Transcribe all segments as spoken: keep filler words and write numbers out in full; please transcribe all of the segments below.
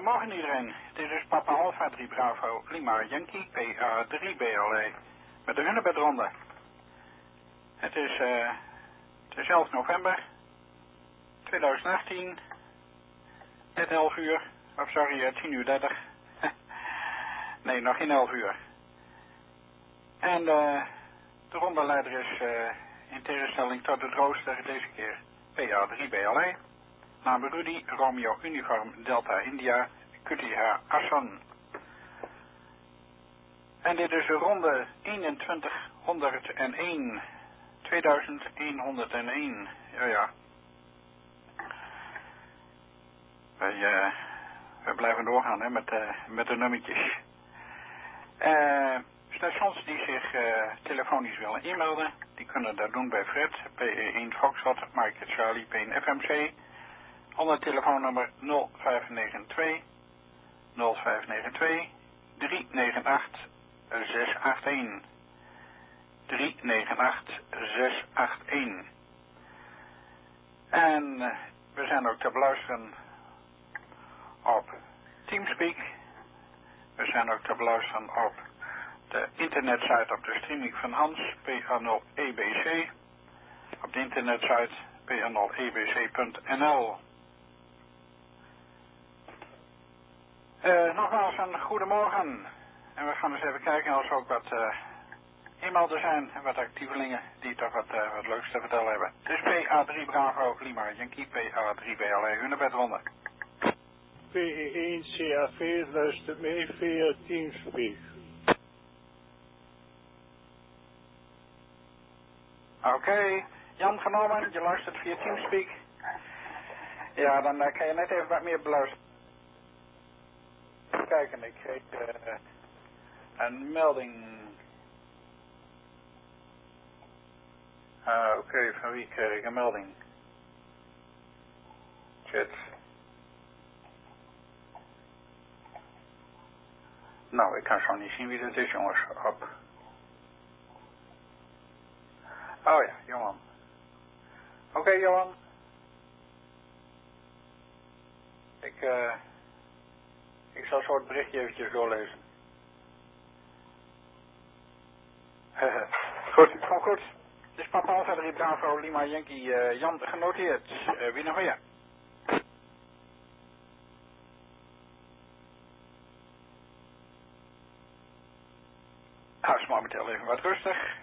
Goedemorgen iedereen. Dit is Papa Alpha drie Bravo Lima Yankee P A drie B L E met de Hunebedronde. Het is, uh, het is elf november tweeduizend achttien, net elf uur, of sorry, tien uur dertig. Nee, nog geen elf uur. En uh, de rondeleider is uh, in tegenstelling tot het rooster deze keer P A drie B L E. Naam Rudy, Romeo Uniform Delta India, Q T H Assan. En dit is de ronde eenentwintighonderdéén. tweeduizendeenhonderdéén. Ja, ja. Wij, uh, wij blijven doorgaan hè, met, uh, met de nummertjes. Uh, stations die zich uh, telefonisch willen inmelden, die kunnen dat doen bij Fred, P E één Foxtrot, Mike Charlie, P één F M C. Onder telefoonnummer nul vijf negen twee nul vijf negen twee drie negen acht zes acht een drie negen acht zes acht een. En uh, we zijn ook te beluisteren op Teamspeak. We zijn ook te beluisteren op de internetsite op de streaming van Hans, P A nul E B C. Op de internetsite P A nul E B C punt N L. Uh, nogmaals een goedemorgen. En we gaan eens even kijken als er ook wat uh, e-mailden zijn en wat actievelingen die toch wat, uh, wat leuks te vertellen hebben. Het is P A drie Bravo Lima Yankee P A drie B L E Hunebedronde. P E één C A V luistert mee via Teamspeak. Oké, okay. Jan genomen, je luistert via Teamspeak. Ja, dan uh, kan je net even wat meer beluisteren. Even kijken, ik kreeg uh, een melding. Ah, oké, okay. Van wie kreeg ik een melding? Chat. Nou, ik kan zo niet zien wie dat is, jongens. Op. Oh ja, Johan. Oké, okay, Johan. Ik, uh, ik zal zo het berichtje eventjes doorlezen. Goed, gewoon goed. Dus Papa Alpha drie Bravo Lima Yankee uh, Jan genoteerd. Uh, wie nog meer? Hij is momenteel even wat rustig.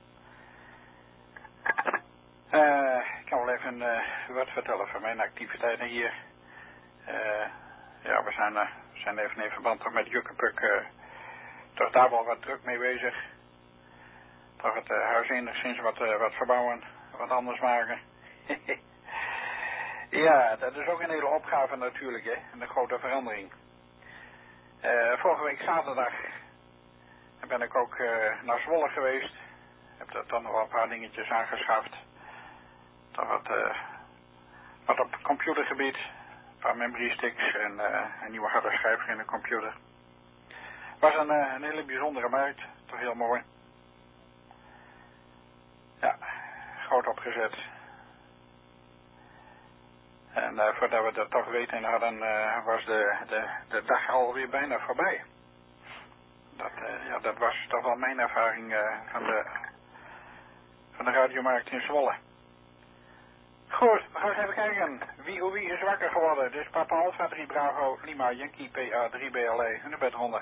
Uh, ik kan wel even uh, wat vertellen van mijn activiteiten hier. Uh, ja, we zijn, uh, zijn even in verband toch met Jukkepuk uh, toch daar wel wat druk mee bezig. Toch het uh, huis enigszins wat, uh, wat verbouwen, wat anders maken. Ja, dat is ook een hele opgave natuurlijk, hè. Een grote verandering. Uh, vorige week zaterdag ben ik ook uh, naar Zwolle geweest. Heb er dan nog wel een paar dingetjes aangeschaft. Toch wat, uh, wat op computergebied. Een paar memory sticks en uh, een nieuwe harde schijf in de computer. Was een, uh, een hele bijzondere markt. Toch heel mooi. Ja, groot opgezet. En uh, voordat we dat toch weten hadden, uh, was de, de, de dag alweer bijna voorbij. Dat, uh, ja, dat was toch wel mijn ervaring uh, van, de, van de radiomarkt in Zwolle. Goed, we gaan eens even kijken. Wie hoe wie is wakker geworden? Dit is Papa Alpha drie Bravo Lima Yankee P A drie B L E Hunebedronde.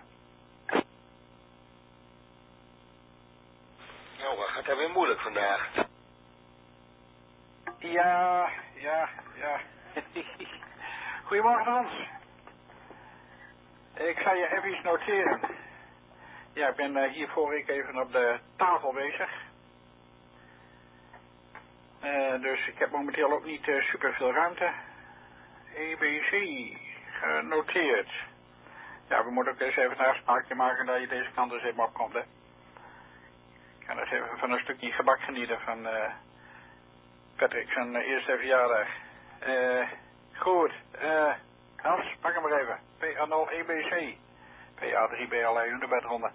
Nou, wat gaat dat weer moeilijk vandaag? Ja, ja, ja. Goedemorgen Hans. Ik ga je even iets noteren. Ja, ik ben uh, hier vorige week even op de tafel bezig. Uh, dus ik heb momenteel ook niet uh, super veel ruimte. E B C genoteerd. Ja, we moeten ook eens even een afspraakje maken dat je deze kant eens even opkomt, hè. Ik ga nog even van een stukje gebak genieten van uh, Patrick zijn uh, eerste verjaardag. Uh, goed, uh, Hans, pak hem maar even. P A nul E B C. P A drie B L E Hunebedronde.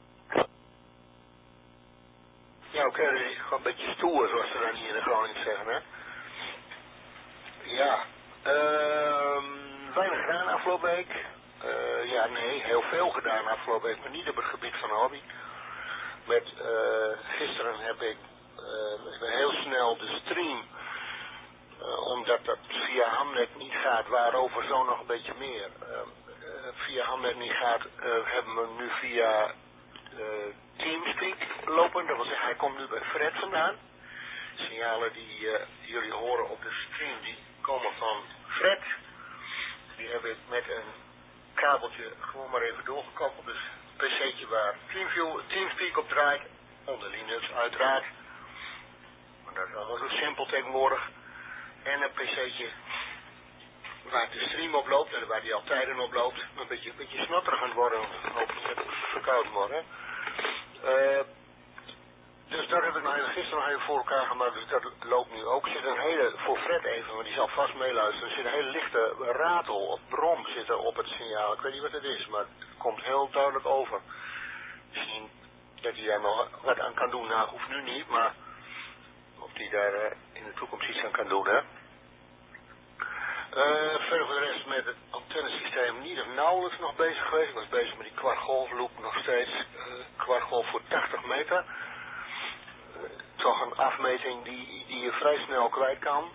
Ja, oké, okay, dus gewoon een beetje stoer, zoals ze dan hier in de Groningen zeggen, hè? Ja. Ehm, weinig gedaan afgelopen week. ja, nee, heel veel gedaan afgelopen week, maar niet op het gebied van hobby. Met, uh, gisteren heb ik uh, heel snel de stream, uh, omdat dat via Hamnet niet gaat, waarover zo nog een beetje meer. Uh, uh, via Hamnet niet gaat, uh, hebben we nu via uh, Teamspeak lopen. Dat wil zeggen, hij komt nu bij Fred vandaan. Signalen die uh, jullie horen op de stream, die komen van Fred. Die heb ik met een kabeltje gewoon maar even doorgekoppeld. Dus een pc'tje waar Teamview, Teamspeak op draait. Onder Linux uiteraard. Maar dat is allemaal zo simpel tegenwoordig. En een pc'tje waar de stream op loopt. En waar die al tijden op loopt. Een beetje, een beetje snotterig aan het worden. Hopelijk dat het verkoud wordt. Uh, dus dat heb ik nou gisteren nog even voor elkaar gemaakt. Dus dat loopt nu ook. Er zit een hele, voor Fred even, maar die zal vast meeluisteren. Er zit een hele lichte ratel of brom zitten op het signaal. Ik weet niet wat het is, maar het komt heel duidelijk over. Misschien dat hij daar nog wat aan kan doen. Nou, hoeft nu niet, maar of hij daar uh, in de toekomst iets aan kan doen, hè. Uh, verder voor de rest met het antennesysteem niet of nauwelijks nog bezig geweest. Ik was bezig met die kwartgolfloop nog steeds. Uh, kwartgolf voor tachtig meter. Uh, toch een afmeting die, die je vrij snel kwijt kan.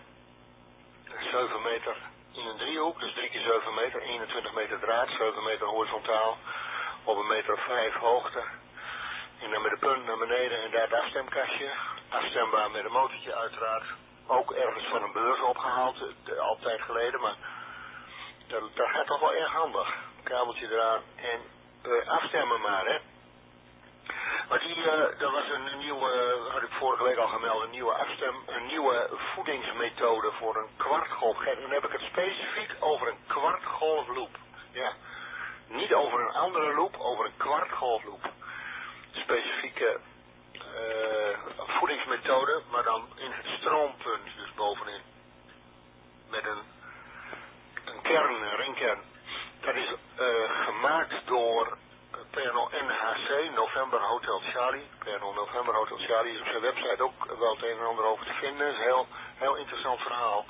zeven meter in een driehoek, dus drie keer zeven meter, eenentwintig meter draad, zeven meter horizontaal, op een meter of vijf hoogte. En dan met de punt naar beneden en daar het afstemkastje. Afstembaar met een motortje uiteraard. Ook ergens van een beurs opgehaald, de, al tijd geleden, maar dat, dat gaat toch wel erg handig. Kabeltje eraan en uh, afstemmen maar, hè. Maar die, uh, dat was een nieuwe, had ik vorige week al gemeld, een nieuwe afstem, een nieuwe voedingsmethode voor een kwartgolf. En dan heb ik het specifiek over een kwartgolfloop. Ja, niet over een andere loop, over een kwartgolfloop. Specifieke uh, voedingsmethode, maar dan in het stroompunt, dus bovenin. Met een, een kern, een ringkern. Dat is uh, gemaakt door P N O N H C, November Hotel Charlie. P N O November Hotel Charlie is op zijn website ook wel het een en ander over te vinden. Het is een heel, heel interessant verhaal.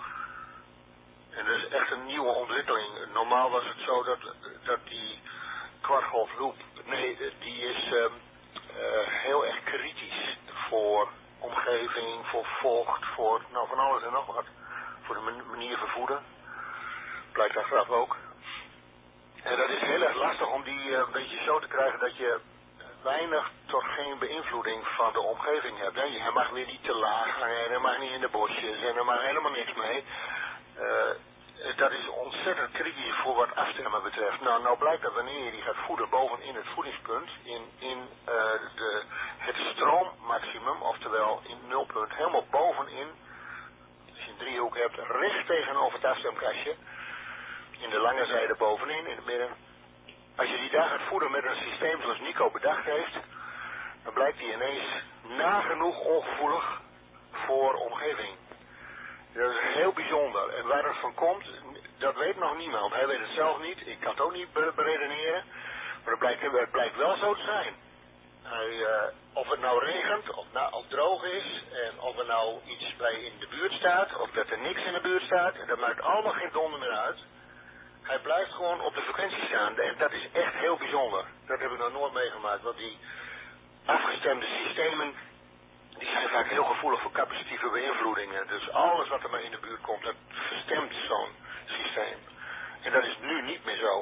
En dat is echt een nieuwe ontwikkeling. Normaal was het zo dat, dat die kwartgolfloop, nee, die is uh, uh, heel erg kritisch voor omgeving, voor vocht, voor nou van alles en nog wat. Voor de manier van voeden. Blijkt achteraf ook. En dat is heel erg lastig om die uh, een beetje zo te krijgen dat je weinig tot geen beïnvloeding van de omgeving hebt. Hè. Je mag weer niet te laag hangen en er mag niet in de bosjes en er mag helemaal niks mee. Uh, dat is ontzettend kritisch voor wat afstemmen betreft. Nou, nou blijkt dat wanneer je die gaat voeden bovenin het voedingspunt, in, in uh, de, het stroommaximum, oftewel in nulpunt, helemaal bovenin, als je een driehoek hebt, recht tegenover het afstemkastje, in de lange zijde bovenin, in het midden. Als je die daar gaat voeden met een systeem zoals Nico bedacht heeft, dan blijkt die ineens nagenoeg ongevoelig voor omgeving. Dat is heel bijzonder. En waar het van komt, dat weet nog niemand. Hij weet het zelf niet, ik kan het ook niet beredeneren, maar het blijkt, het blijkt wel zo te zijn. Hij, uh, of het nou regent, of, nou, of droog is, en of er nou iets bij in de buurt staat, of dat er niks in de buurt staat, dat maakt allemaal geen donder meer uit. Hij blijft gewoon op de frequentie staan. En dat is echt heel bijzonder. Dat heb ik nog nooit meegemaakt. Want die afgestemde systemen, die zijn vaak heel gevoelig voor capacitieve beïnvloedingen. Dus alles wat er maar in de buurt komt, dat verstemt zo'n systeem. En dat is nu niet meer zo.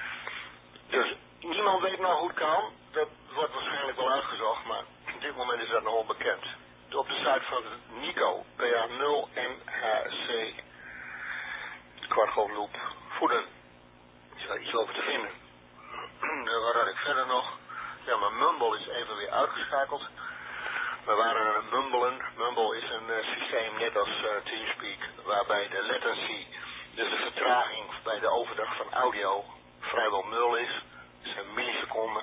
Dus niemand weet nou hoe het kan. Dat wordt waarschijnlijk wel uitgezocht, maar op dit moment is dat nog onbekend. Op de site van Nico, P A nul N H C, kwartgolfloop, voeden. Is daar iets over te vinden. Wat had ik verder nog? Ja, maar Mumble is even weer uitgeschakeld. We waren aan het mumbelen. Mumble is een uh, systeem net als uh, Teamspeak, waarbij de latency, dus de vertraging bij de overdracht van audio, vrijwel nul is. Dat zijn milliseconden.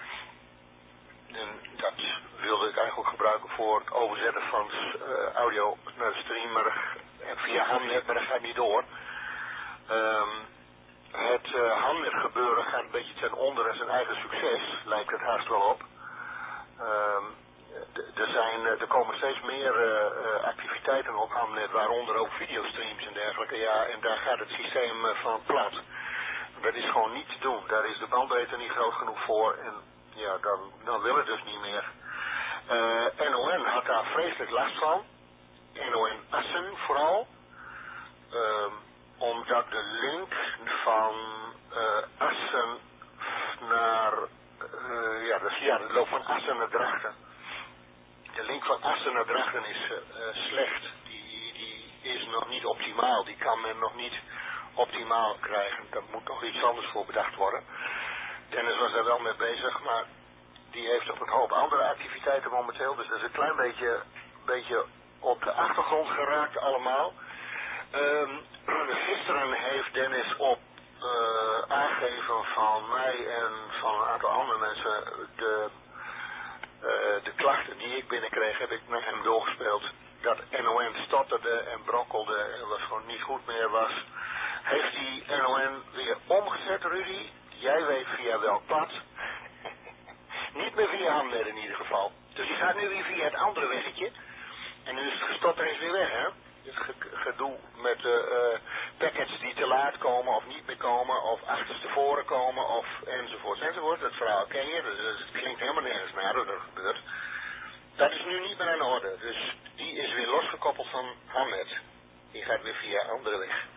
En dat wilde ik eigenlijk gebruiken voor het overzetten van uh, audio naar de stream, maar uh, via Hamnet, maar dat gaat niet door. Um, het uh, Hamnet gebeuren gaat een beetje ten onder en zijn eigen succes, lijkt het haast wel op. Um, er, zijn, er komen steeds meer uh, activiteiten op Hamnet, waaronder ook videostreams en dergelijke. Ja, en daar gaat het systeem uh, van plat. Dat is gewoon niet te doen. Daar is de bandbreedte niet groot genoeg voor. En ja, dan, dan wil het dus niet meer. Uh, N O N had daar vreselijk last van. N O N Assen vooral. Uh, omdat de link van uh, Assen naar... Uh, ja, dus, ja, de loop van Assen naar Drachten. De link van Assen naar Drachten is uh, slecht. Die, die is nog niet optimaal. Die kan men nog niet optimaal krijgen. Daar moet nog iets anders voor bedacht worden. Dennis was daar wel mee bezig, maar die heeft op een hoop andere activiteiten momenteel. Dus dat is een klein beetje, beetje op de achtergrond geraakt allemaal. Um, gisteren heeft Dennis op uh, aangeven van mij en van een aantal andere mensen de, uh, de klachten die ik binnenkreeg, heb ik naar hem doorgespeeld. Dat N O N stotterde en brokkelde en was gewoon niet goed meer was. Heeft die N O N weer omgezet, Rudy? Jij weet via welk pad. Niet meer via Hamner in ieder geval. Dus die gaat nu weer via het andere weggetje. En nu is het gestotter is weer weg, hè? Het gedoe met uh, uh, packets die te laat komen of niet meer komen of achterstevoren komen of enzovoort enzovoort. Dat verhaal ken je, dus het klinkt helemaal nergens naar dat er gebeurt. Dat is nu niet meer aan de orde, dus die is weer losgekoppeld van Hamnet. Die gaat weer via andere weg.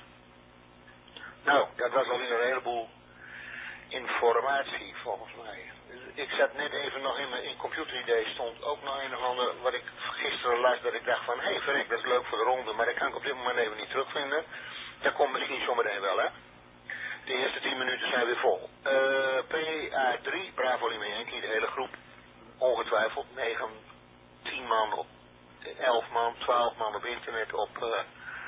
Nou, dat was alweer een heleboel informatie volgens mij. Ik zat net even nog in mijn in computeridee stond ook nog een of ander wat ik gisteren las dat ik dacht van hé hey, verrek, dat is leuk voor de ronde, maar dat kan ik op dit moment even niet terugvinden. Dat komt misschien zometeen wel, hè. De eerste tien minuten zijn weer vol. Uh, P A drie, Bravo Lima Yankee, de hele groep, ongetwijfeld, negen, tien man op, elf man, twaalf man op internet op, uh,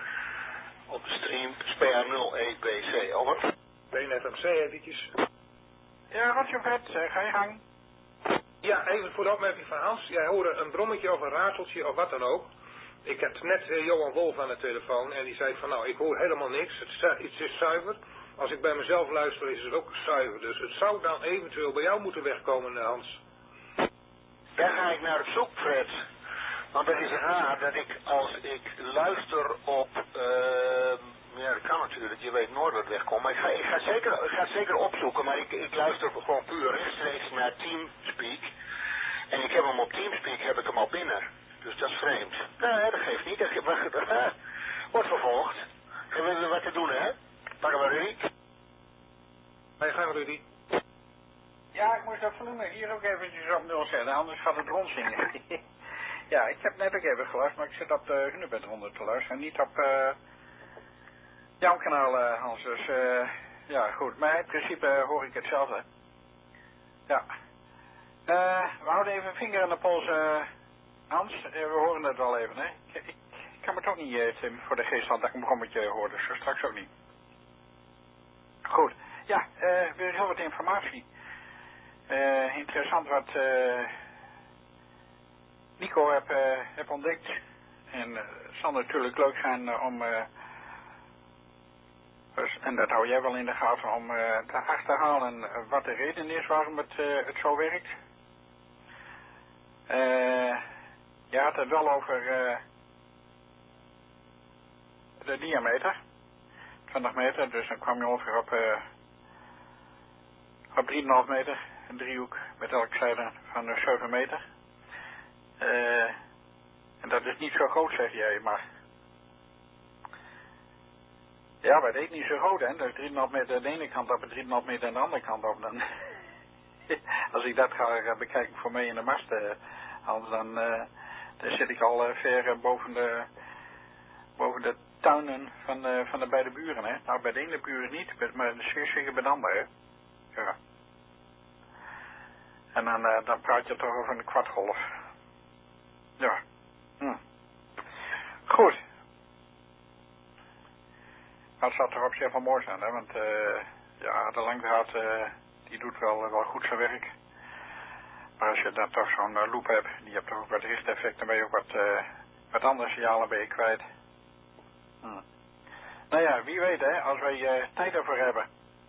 op de stream, P A nul E B C, over. B N F M C eventjes. Ja, Roger Vet, ga je gang. Ja, even voor de opmerking van Hans. Jij hoorde een brommetje of een rateltje of wat dan ook. Ik heb net uh, Johan Wolf aan de telefoon en die zei van nou, ik hoor helemaal niks. Het, het is zuiver. Als ik bij mezelf luister is het ook zuiver. Dus het zou dan eventueel bij jou moeten wegkomen, uh, Hans. Daar ga ik naar op zoek, Fred. Want het is raar dat ik als ik luister op... Uh, ja, dat kan natuurlijk. Je weet nooit wat wegkomt. Maar ik ga, ik ga, zeker, ik ga zeker opzoeken. Maar ik, ik luister gewoon puur rechtstreeks naar Teamspeak. En ik heb hem op Teamspeak heb ik hem al binnen. Dus dat is vreemd. Nee, dat geeft niet. Dat geeft, wordt vervolgd. Hebben we wat te doen, hè? Pakken we Rudy. Ga je gang, Rudy. Ja, ik moest dat volume hier ook eventjes op nul zetten. Anders gaat het rondzingen. Ja, ik heb net ook even geluisterd. Maar ik zit op de Hunebed ronde te luisteren. En niet op... Uh... jouw kanaal, uh, Hans, dus uh, ja, goed. Maar in principe uh, hoor ik hetzelfde. Ja. Uh, we houden even een vinger aan de pols, uh, Hans. Uh, we horen het wel even, hè. Ik, ik, ik kan me toch niet, uh, Tim, voor de geest had dat ik een brommetje hoorde, dus zo straks ook niet. Goed. Ja, uh, weer heel wat informatie. Uh, interessant wat uh, Nico heb, uh, heb ontdekt. En uh, het zal natuurlijk leuk zijn uh, om... Uh, Dus, en dat hou jij wel in de gaten om uh, te achterhalen wat de reden is waarom het, uh, het zo werkt. Uh, je had het wel over uh, de diameter. twintig meter, dus dan kwam je ongeveer op, uh, op drie komma vijf meter. Een driehoek met elke zijde van uh, zeven meter. Uh, en dat is niet zo groot, zeg jij, maar... Ja, maar dat is niet zo groot, hè. Dat is drie komma vijf meter aan de ene kant op en drie komma vijf meter aan de andere kant op. Dan als ik dat ga uh, bekijken voor mij in de mast, uh, Hans, dan, uh, dan zit ik al uh, ver uh, boven, de, boven de tuinen van, uh, van de beide buren, hè. Nou, bij de ene buren niet, maar zeer zeker bij de andere, hè. Ja. En dan, uh, dan praat je toch over een kwartgolf. Ja. Hm. Goed. Maar het zou toch op zich wel mooi zijn, hè? Want uh, ja, de langdraad uh, die doet wel, uh, wel goed zijn werk. Maar als je dan toch zo'n uh, loop hebt, die hebt toch ook wat richteffect, dan ben je ook wat, uh, wat andere signalen ben je kwijt. Hm. Nou ja, wie weet, hè, als wij uh, tijd ervoor hebben.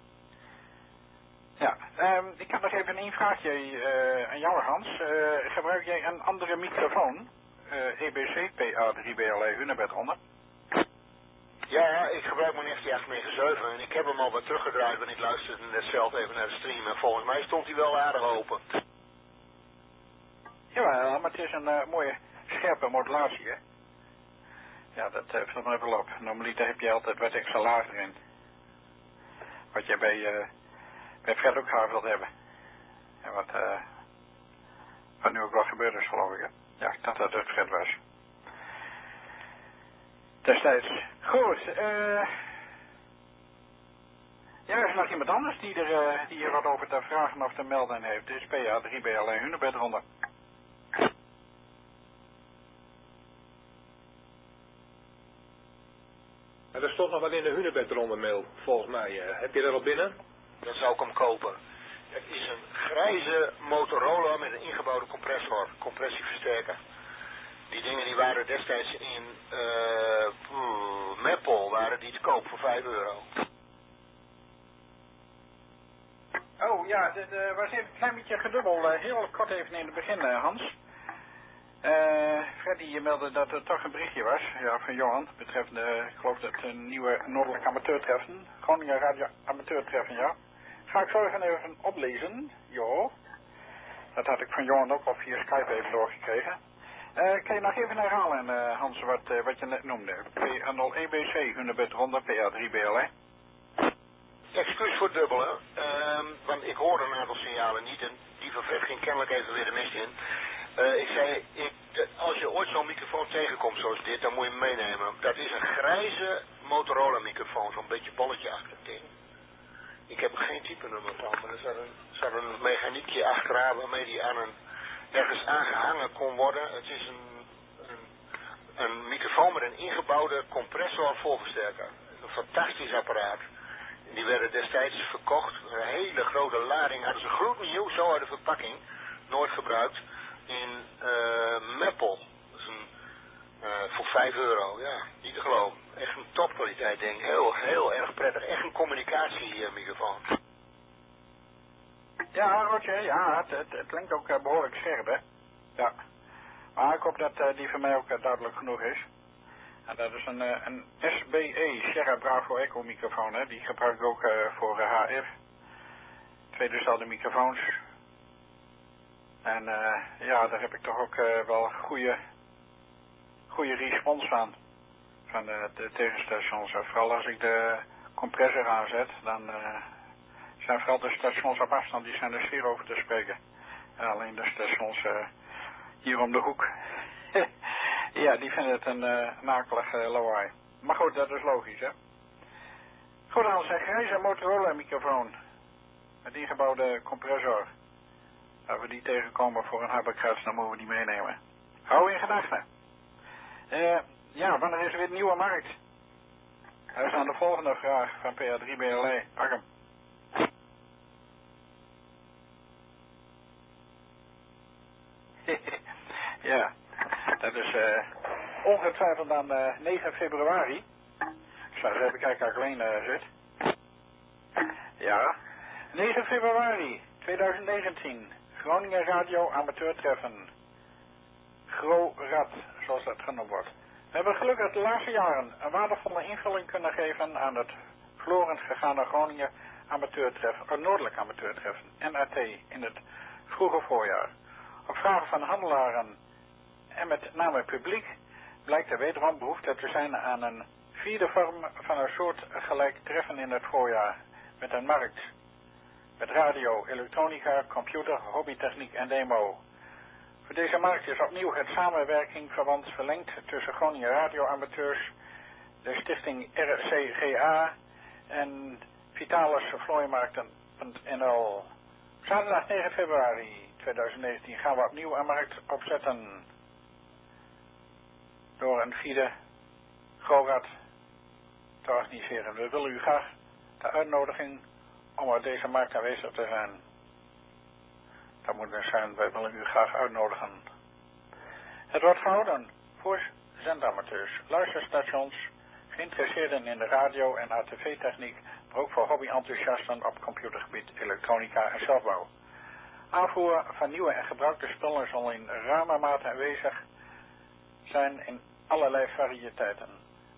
Ja, um, ik heb nog even een vraagje uh, aan jou, Hans. Uh, gebruik jij een andere microfoon? Uh, E B C P A drie B L E Hunebed onder? Ja, ik gebruik mijn F T acht negen zeven en ik heb hem al wat teruggedraaid, want ik luisterde net zelf even naar de stream en volgens mij stond hij wel aardig open. Ja, maar het is een uh, mooie scherpe modulatie, hè. Ja, dat uh, valt me even op. Normaliter heb je altijd wat extra lager in. Wat je bij, uh, bij Fred ook graag wilt hebben. En wat, uh, wat nu ook wel gebeurd is, geloof ik, hè. Ja, ik dacht dat het Fred was. Destijds. Goed, eh... ja, er is nog iemand anders die er uh, die hier wat over te vragen of te melden heeft. Dit is P A drie B L E Hunebedronde. Er stond nog wat in de Hunebedronde mail, volgens mij. Uh, heb je dat al binnen? Dan zou ik hem kopen. Het is een grijze Motorola met een ingebouwde compressor, compressieversterker. Die dingen die waren destijds in uh, Meppel, waren die te koop voor vijf euro. Oh ja, er was even een klein beetje gedubbel. Uh, heel kort even in het begin, uh, Hans. Uh, Freddy je meldde dat er toch een berichtje was, ja, van Johan, betreffende, uh, ik geloof dat een nieuwe Noordelijk Amateurtreffen, Groningen Radio Amateurtreffen, ja. Ga ik zo even, even oplezen, jo. Dat had ik van Johan ook al via Skype even doorgekregen. Uh, kan je nog even herhalen, uh, Hans, wat, uh, wat je net noemde? P nul E B C, Hunebedronde, P A drie B L E. Excuus voor het dubbele, uh, want ik hoorde een aantal signalen niet en die van Fred ging kennelijk even weer de mist in. Uh, ik zei, ik, de, als je ooit zo'n microfoon tegenkomt zoals dit, dan moet je hem meenemen. Dat is een grijze Motorola microfoon, zo'n beetje bolletjeachtig ding. Ik heb er geen type nummer van, maar er zat een, zat een mechaniekje achteraan waarmee die aan een, ergens aangehangen kon worden. Het is een, een, een microfoon met een ingebouwde compressor voorversterker. Een fantastisch apparaat. En die werden destijds verkocht, een hele grote lading, hadden ze gloednieuw, zo uit de verpakking, nooit gebruikt. In uh, Meppel. Dat is een, uh, voor vijf euro, ja, niet te geloven. Echt een topkwaliteit ding, heel, heel erg prettig. Echt een communicatiemicrofoon. Ja, Roger, ja, het, het, het klinkt ook uh, behoorlijk scherp, hè. Ja. Maar ik hoop dat uh, die voor mij ook uh, duidelijk genoeg is. En dat is een, uh, een S B E, Sierra Bravo Echo microfoon, hè. Die gebruik ik ook uh, voor uh, H F. Twee dezelfde microfoons. En uh, ja, daar heb ik toch ook uh, wel goede, goede respons van. Van de, de tegenstations. Vooral als ik de compressor aanzet, dan uh, zijn vooral de stations op afstand, die zijn er zeer over te spreken. En alleen de stations uh, hier om de hoek. Ja, die vinden het een uh, nakelig uh, lawaai. Maar goed, dat is logisch, hè. Goed, dan een grijze Motorola microfoon. Met ingebouwde compressor. Als we die tegenkomen voor een habbekrats, dan moeten we die meenemen. Hou in gedachten. Uh, ja, wanneer is er weer een nieuwe markt? Dat is dan de volgende vraag van P A drie B L E. Pak hem. Ja, dat is uh, ongetwijfeld dan uh, negen februari. Ik zou eens even kijken als ik alleen uh, zit. Ja, negen februari tweeduizend negentien. Groningen Radio Amateurtreffen. GroRad, zoals dat genoemd wordt. We hebben gelukkig de laatste jaren een waardevolle invulling kunnen geven aan het verloren gegaane Groningen Amateurtreffen, uh, Noordelijk Amateurtreffen, N A T, in het vroege voorjaar. Op vragen van handelaren en met name publiek blijkt er wederom behoefte te zijn aan een vierde vorm van een soort gelijk treffen in het voorjaar met een markt. Met radio, elektronica, computer, hobbytechniek en demo. Voor deze markt is opnieuw het samenwerkingverband verlengd tussen Groningen radioamateurs, de stichting R C G A en Vitalis Vlooimarkten punt N L. Zaterdag negen februari tweeduizend negentien gaan we opnieuw een markt opzetten. Door een vierde GroRad te organiseren. We willen u graag de uitnodiging om op deze markt aanwezig te zijn. Dat moet dus zijn, wij willen u graag uitnodigen. Het wordt gehouden voor zendamateurs, luisterstations, geïnteresseerden in de radio- en A T V-techniek, maar ook voor hobby-enthousiasten op computergebied, elektronica en zelfbouw. Aanvoer van nieuwe en gebruikte spullen zal in ruime mate aanwezig zijn in allerlei variëteiten.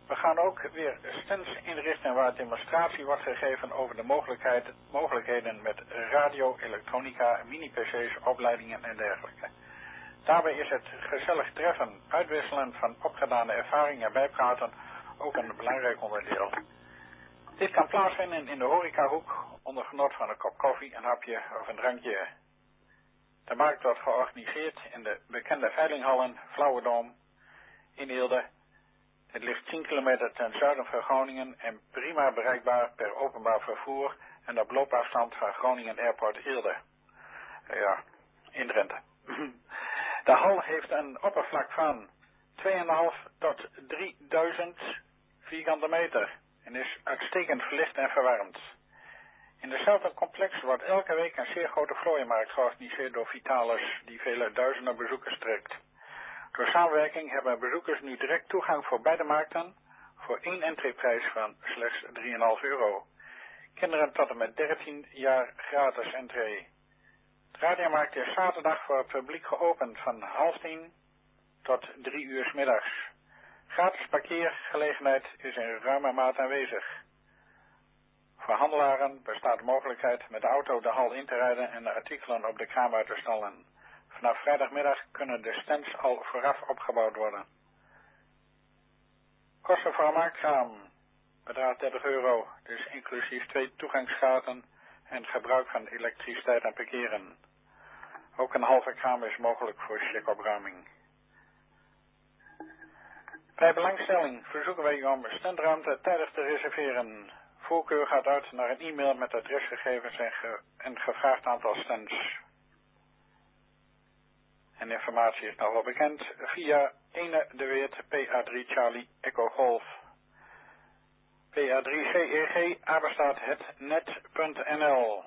We gaan ook weer stands inrichten waar demonstratie wordt gegeven over de mogelijkheid, mogelijkheden met radio, elektronica, mini-P C's, opleidingen en dergelijke. Daarbij is het gezellig treffen, uitwisselen van opgedane ervaringen en bijpraten ook een belangrijk onderdeel. Dit kan plaatsvinden in de horecahoek onder genot van een kop koffie, een hapje of een drankje. De markt wordt georganiseerd in de bekende veilinghallen Flauwedom in Eelde. Het ligt tien kilometer ten zuiden van Groningen en prima bereikbaar per openbaar vervoer en op loopafstand van Groningen Airport Eelde. Ja, in Drenthe. De hal heeft een oppervlak van twee komma vijf tot drieduizend vierkante meter en is uitstekend verlicht en verwarmd. In dezelfde complex wordt elke week een zeer grote vlooienmarkt georganiseerd door Vitalis die vele duizenden bezoekers trekt. Door samenwerking hebben bezoekers nu direct toegang voor beide markten voor één entreeprijs van slechts drie komma vijf euro. Kinderen tot en met dertien jaar gratis entree. De radiomarkt is zaterdag voor het publiek geopend van half tien tot drie uur 's middags. Gratis parkeergelegenheid is in ruime maat aanwezig. Voor handelaren bestaat de mogelijkheid met de auto de hal in te rijden en de artikelen op de kraam uit te stallen. Vanaf vrijdagmiddag kunnen de stands al vooraf opgebouwd worden. Kosten voor een marktkraam bedraagt dertig euro, dus inclusief twee toegangskaarten en het gebruik van elektriciteit en parkeren. Ook een halve kraam is mogelijk voor checkopruiming. Bij belangstelling verzoeken wij u om standruimte tijdig te reserveren. Voorkeur gaat uit naar een e-mail met adresgegevens en, ge en gevraagd aantal stands. En informatie is nog wel bekend via Ene de Weert P A drie Charlie Echo Golf. P A drie C E G apenstaart hetnet punt n l.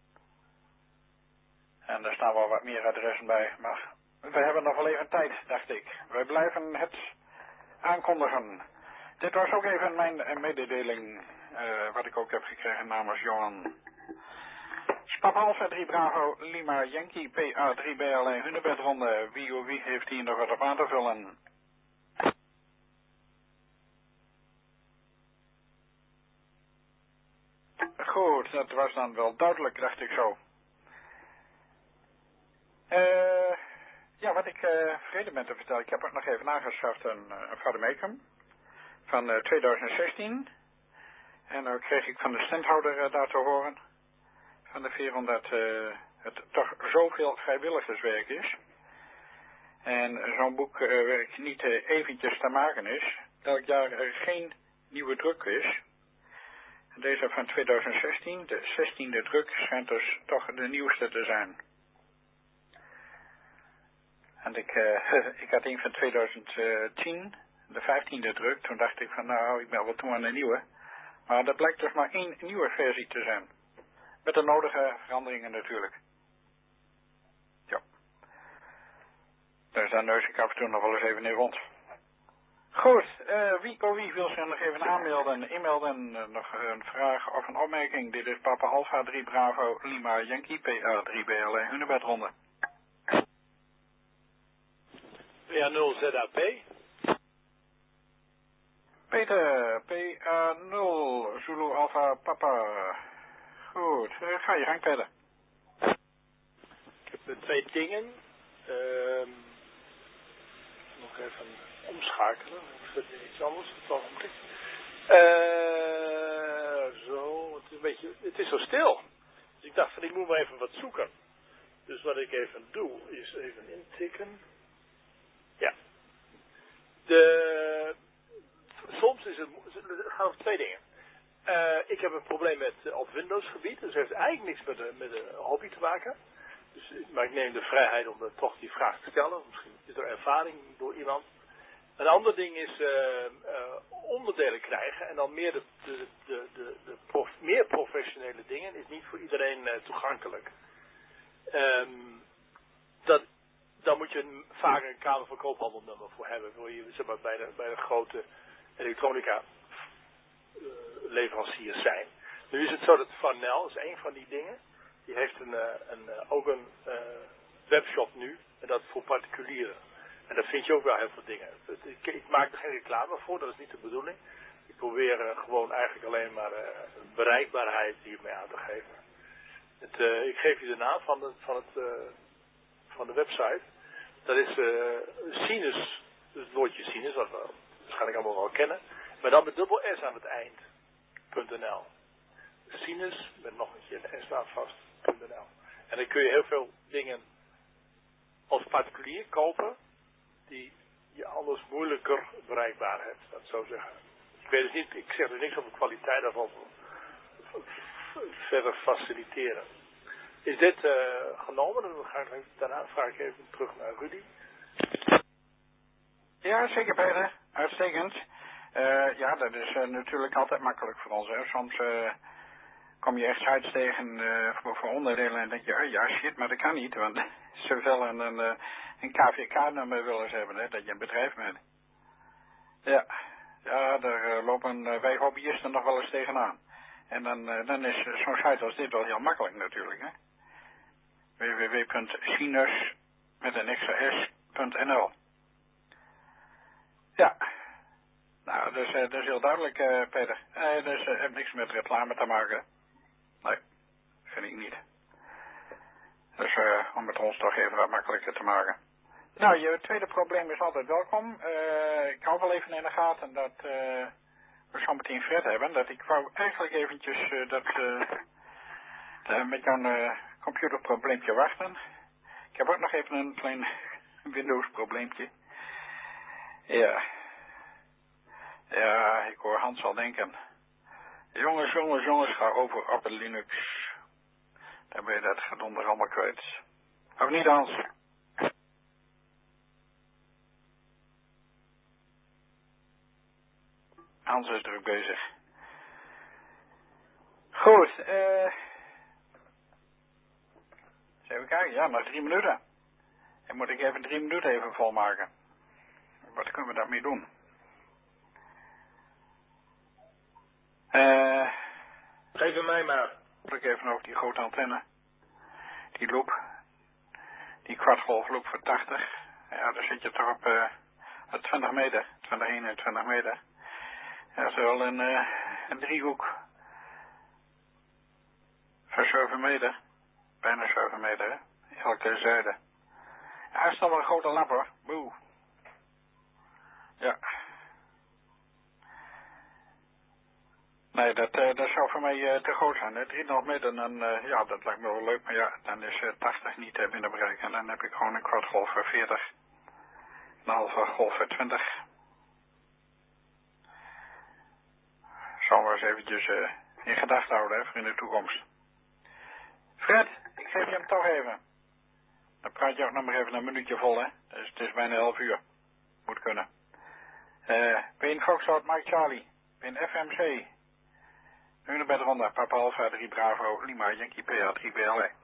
En daar staan wel wat meer adressen bij, maar we hebben nog wel even tijd, dacht ik. Wij blijven het aankondigen. Dit was ook even mijn mededeling, uh, wat ik ook heb gekregen namens Johan. Papa Alpha drie Bravo Lima Yankee P A drie B L E Hunebedronde. Wie of wie heeft hier nog wat op aan te vullen? Goed, dat was dan wel duidelijk, dacht ik zo. Uh, ja, wat ik uh, vergeten ben te vertellen, ik heb ook nog even aangeschaft een, een vademecum van uh, twintig zestien. En dan kreeg ik van de standhouder uh, daar te horen van de veer omdat uh, het toch zoveel vrijwilligerswerk is. En zo'n boekwerk uh, niet uh, eventjes te maken is. Elk jaar er geen nieuwe druk is. Deze van twintig zestien, de zestiende druk, schijnt dus toch de nieuwste te zijn. En ik, uh, ik had een van twintig tien, de vijftiende druk. Toen dacht ik van nou, ik ben wel toe aan de nieuwe. Maar dat blijkt dus maar één nieuwe versie te zijn. Met de nodige veranderingen natuurlijk. Ja. Dus daar neus ik af en toe nog wel eens even in rond. Goed, uh, wie of wie wil zich nog even aanmelden, e-mailden, uh, nog een vraag of een opmerking. Dit is Papa Alpha drie Bravo Lima Yankee P A drie B L E Hunebedronde. P A nul Z A P. Peter, P A nul Zulu Alpha Papa. Goed, uh, ga je gang verder. Ik heb uh, twee dingen. Uh, nog even omschakelen. Of iets anders. Het ogenblik. Uh, zo, het is een beetje, het is zo stil. Dus ik dacht van ik moet maar even wat zoeken. Dus wat ik even doe is even intikken. Ja. De, soms is het, het gaat over twee dingen. Uh, ik heb een probleem met uh, op Windows gebied. Dus het heeft eigenlijk niks met de, met de hobby te maken. Dus, maar ik neem de vrijheid om uh, toch die vraag te stellen. Misschien is er ervaring door iemand. Een ander ding is uh, uh, onderdelen krijgen. En dan meer de, de, de, de, de prof, meer professionele dingen is niet voor iedereen uh, toegankelijk. Um, dat, daar moet je een, vaak een Kamer van Koophandelnummer voor hebben. Wil je zeg maar, bij, de, bij de grote elektronica uh, leveranciers zijn. Nu is het zo dat Farnell is een van die dingen. Die heeft een, uh, een, uh, ook een uh, webshop nu. En dat voor particulieren. En daar vind je ook wel heel veel dingen. Ik, ik maak er geen reclame voor, dat is niet de bedoeling. Ik probeer uh, gewoon eigenlijk alleen maar uh, bereikbaarheid hiermee aan te geven. Het, uh, ik geef je de naam van de, van het, uh, van de website. Dat is uh, sinus, dus het woordje sinus, wat we waarschijnlijk allemaal wel kennen. Maar dan met dubbel S aan het eind. .nl. Sinus, met nog een keer de S daar vast. .nl. En dan kun je heel veel dingen als particulier kopen die je anders moeilijker bereikbaar hebt, dat zou zeggen. Ik weet dus niet, ik zeg dus niks over de kwaliteit daarvan verder faciliteren. Is dit uh, genomen? Dan ga ik, daarna vraag ik even terug naar Rudy. Ja, zeker Peter. Uitstekend. Uh, ja, dat is uh, natuurlijk altijd makkelijk voor ons. Hè. Soms uh, kom je echt sites tegen uh, voor, voor onderdelen en denk je, oh ja shit, maar dat kan niet. Want ze willen een, uh, een K V K-nummer willen ze hebben, hè, dat je een bedrijf bent. Ja, ja daar uh, lopen uh, wij hobbyisten nog wel eens tegenaan. En dan, uh, dan is zo'n site als dit wel heel makkelijk natuurlijk. Hè. w w w punt sinus met een extra s punt n l. Ja. Nou, dus, uh, dat is heel duidelijk, uh, Peter. Uh, dus uh, heeft niks met reclame te maken. Nee, vind ik niet. Dus uh, om het ons toch even wat makkelijker te maken. Nou, je tweede probleem is altijd welkom. Uh, ik hou wel even in de gaten dat uh, we zo meteen Fred hebben. Dat ik wou eigenlijk eventjes uh, dat uh, uh, met jouw uh, computerprobleempje wachten. Ik heb ook nog even een klein Windows probleempje. Ja. Ja, ik hoor Hans al denken. Jongens, jongens, jongens, ga over op het Linux. Dan ben je dat gedonder allemaal kwijt. Of niet, Hans? Hans is druk bezig. Goed, eh... Uh, even kijken, ja, nog drie minuten. Dan moet ik even drie minuten even volmaken. Wat kunnen we daarmee doen? Eh... Uh, Geef hem mij maar. Ik even over die grote antenne. Die loop. Die kwartgolfloop voor tachtig. Ja, daar zit je toch op uh, twintig meter. twintig, eenentwintig meter. Ja, dat is wel een, uh, een driehoek. Voor zeven meter. Bijna zeven meter, hè. Elke zijde. Ja, dat is toch wel een grote lap, hoor. Boe. Ja. Nee, dat, uh, dat zou voor mij uh, te groot zijn. drieënhalf meter, dan, uh, ja, dat lijkt me wel leuk. Maar ja, dan is uh, tachtig niet uh, binnen bereik. En dan heb ik gewoon een kwartgolf voor veertig. Een halve golf voor twintig. Zal we eens eventjes uh, in gedachten houden, hè, voor in de toekomst. Fred, ik geef je hem toch even. Dan praat je ook nog maar even een minuutje vol, hè. Dus het is bijna elf uur. Moet kunnen. Uh, ben je in Foxtrot, Mike Charlie? Ben je in F M C? Nu bij de ronde, Papa Alpha drie Bravo, Lima, Yankee P A drie B L E.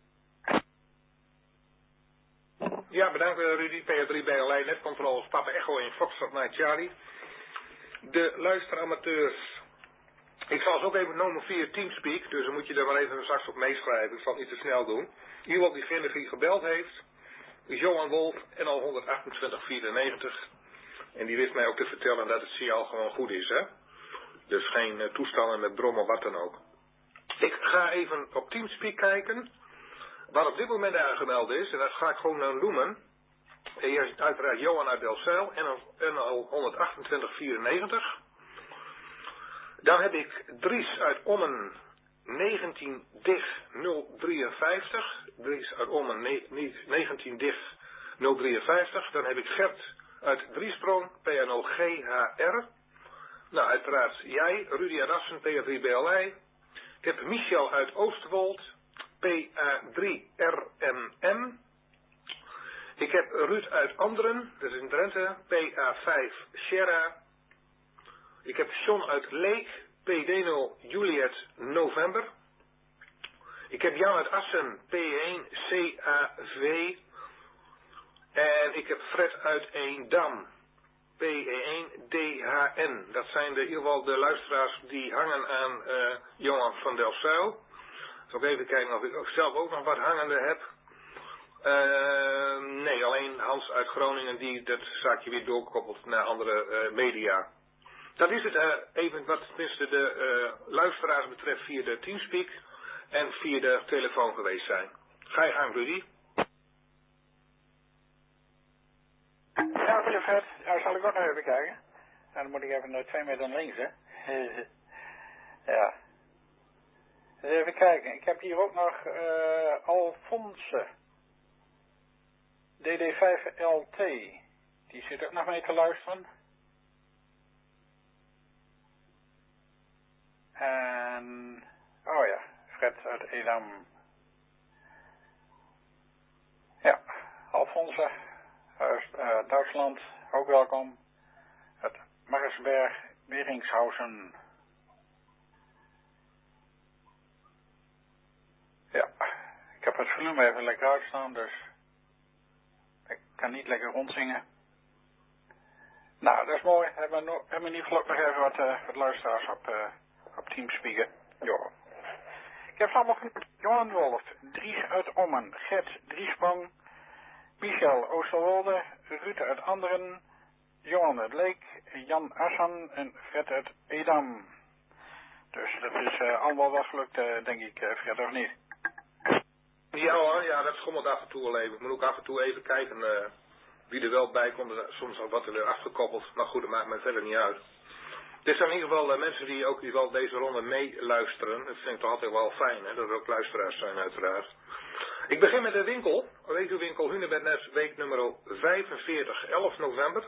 Ja, bedankt Rudy, P A drie B L E, netcontroles, Papa Echo in Foxtrot, Mike Charlie. De luisteramateurs. Ik zal ze ook even noemen via Teamspeak, dus dan moet je er maar even straks op meeschrijven. Ik zal het niet te snel doen. Iemand diegene die gebeld heeft, is Johan Wolf, N L honderdachtentwintig vierennegentig. En die wist mij ook te vertellen dat het signaal gewoon goed is, hè. Dus geen uh, toestanden met brom of wat dan ook. Ik ga even op Teamspeak kijken, waar op dit moment aangemeld is. En dat ga ik gewoon nou noemen. Hier is uiteraard Johan uit Delfzijl, N L honderdachtentwintig vierennegentig. Dan heb ik Dries uit Ommen, negentien dig nul drieënvijftig. Dries uit Ommen, negentien dig nul drieënvijftig. Dan heb ik Gert uit Driesprong, P N O G H R. Nou, uiteraard jij, Rudy uit Assen, P A drie B L E. Ik heb Michel uit Oosterwold, P A drie R M M. Ik heb Ruud uit Anderen, dat is in Drenthe, P A vijf Sierra. Ik heb John uit Leek, P D nul Juliet November. Ik heb Jan uit Assen, P één C A V. En ik heb Fred uit Eendam, P één D H N. Dat zijn de, in ieder geval de luisteraars die hangen aan uh, Johan van Delfzijl. Ik zal even kijken of ik zelf ook nog wat hangende heb. Uh, nee, alleen Hans uit Groningen die dat zaakje weer doorkoppelt naar andere uh, media. Dat is het uh, even wat tenminste de uh, luisteraars betreft via de Teamspeak en via de telefoon geweest zijn. Ga je gang, Rudy. Ja, meneer Fred, nou zal ik ook nog even kijken. Nou, dan moet ik even naar twee meter links, hè. Ja. Even kijken, ik heb hier ook nog uh, Alfonse. D D vijf L T. Die zit ook nog mee te luisteren. En, oh ja, Fred uit Edam. Ja, Alfonse uit uh, Duitsland, ook welkom. Uit Marsberg, Beringshausen. Ja, ik heb het volume even lekker uitstaan, dus ik kan niet lekker rondzingen. Nou, dat is mooi. Hebben we, no hebben we in ieder geval ook nog even wat, uh, wat luisteraars op, uh, op Teamspeak. Ja. Ik heb allemaal van Johan Wolf, Dries uit Ommen, Gert Driesprong, Michel Oosterwolde, Ruud uit Anderen, Johan uit Leek, Jan Assan en Fred uit Edam. Dus dat is uh, allemaal wel gelukt, uh, denk ik, uh, Fred, of niet? Ja hoor, ja, dat schommelt af en toe wel even. Ik moet ook af en toe even kijken uh, wie er wel bij komt. Soms al wat er weer afgekoppeld. Maar goed, dat maakt me verder niet uit. Dit zijn in ieder geval uh, mensen die ook in ieder geval deze ronde meeluisteren. Dat vind ik toch altijd wel fijn, hè, dat er ook luisteraars zijn uiteraard. Ik begin met de winkel. Regiowinkel Hunebednes, week nummer vijfenveertig, elf november.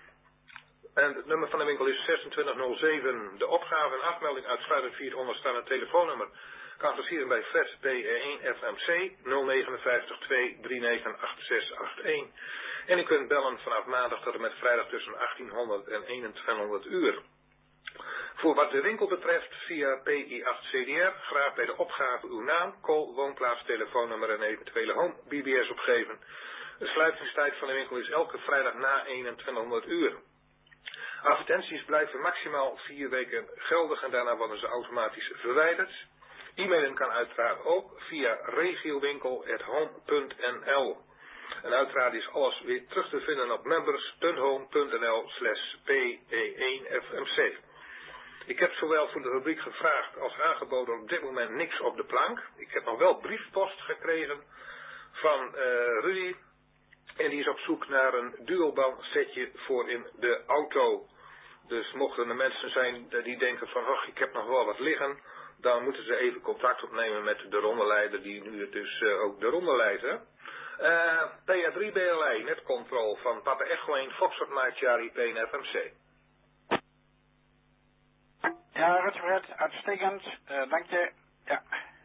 En het nummer van de winkel is zesentwintig nul zeven. De opgave en afmelding uitsluitend via het onderstaande telefoonnummer kan versieren bij Fred B E één F M C nul negen vijf twee drie negen acht zes acht een. En u kunt bellen vanaf maandag tot en met vrijdag tussen achttienhonderd en eenentwintighonderd uur. Voor wat de winkel betreft via P I acht C D R graag bij de opgave uw naam, call, woonplaats, telefoonnummer en eventuele home B B S opgeven. De sluitingstijd van de winkel is elke vrijdag na eenentwintighonderd uur. Advertenties blijven maximaal vier weken geldig en daarna worden ze automatisch verwijderd. E-mailen kan uiteraard ook via regiowinkel at home punt n l. En uiteraard is alles weer terug te vinden op members punt home punt n l slash P E één F M C. Ik heb zowel voor de rubriek gevraagd als aangeboden op dit moment niks op de plank. Ik heb nog wel briefpost gekregen van uh, Rudy. En die is op zoek naar een dualband setje voor in de auto. Dus mochten er mensen zijn die denken van, ach, ik heb nog wel wat liggen, dan moeten ze even contact opnemen met de rondeleider die nu dus uh, ook de ronde leidt. Hè? Uh, P A drie B L I, netcontrol van Papa Echo één, Foxtrot Mike Charlie P N F M C. Ja, Rutgert, uitstekend. Uh, dank je. Ja.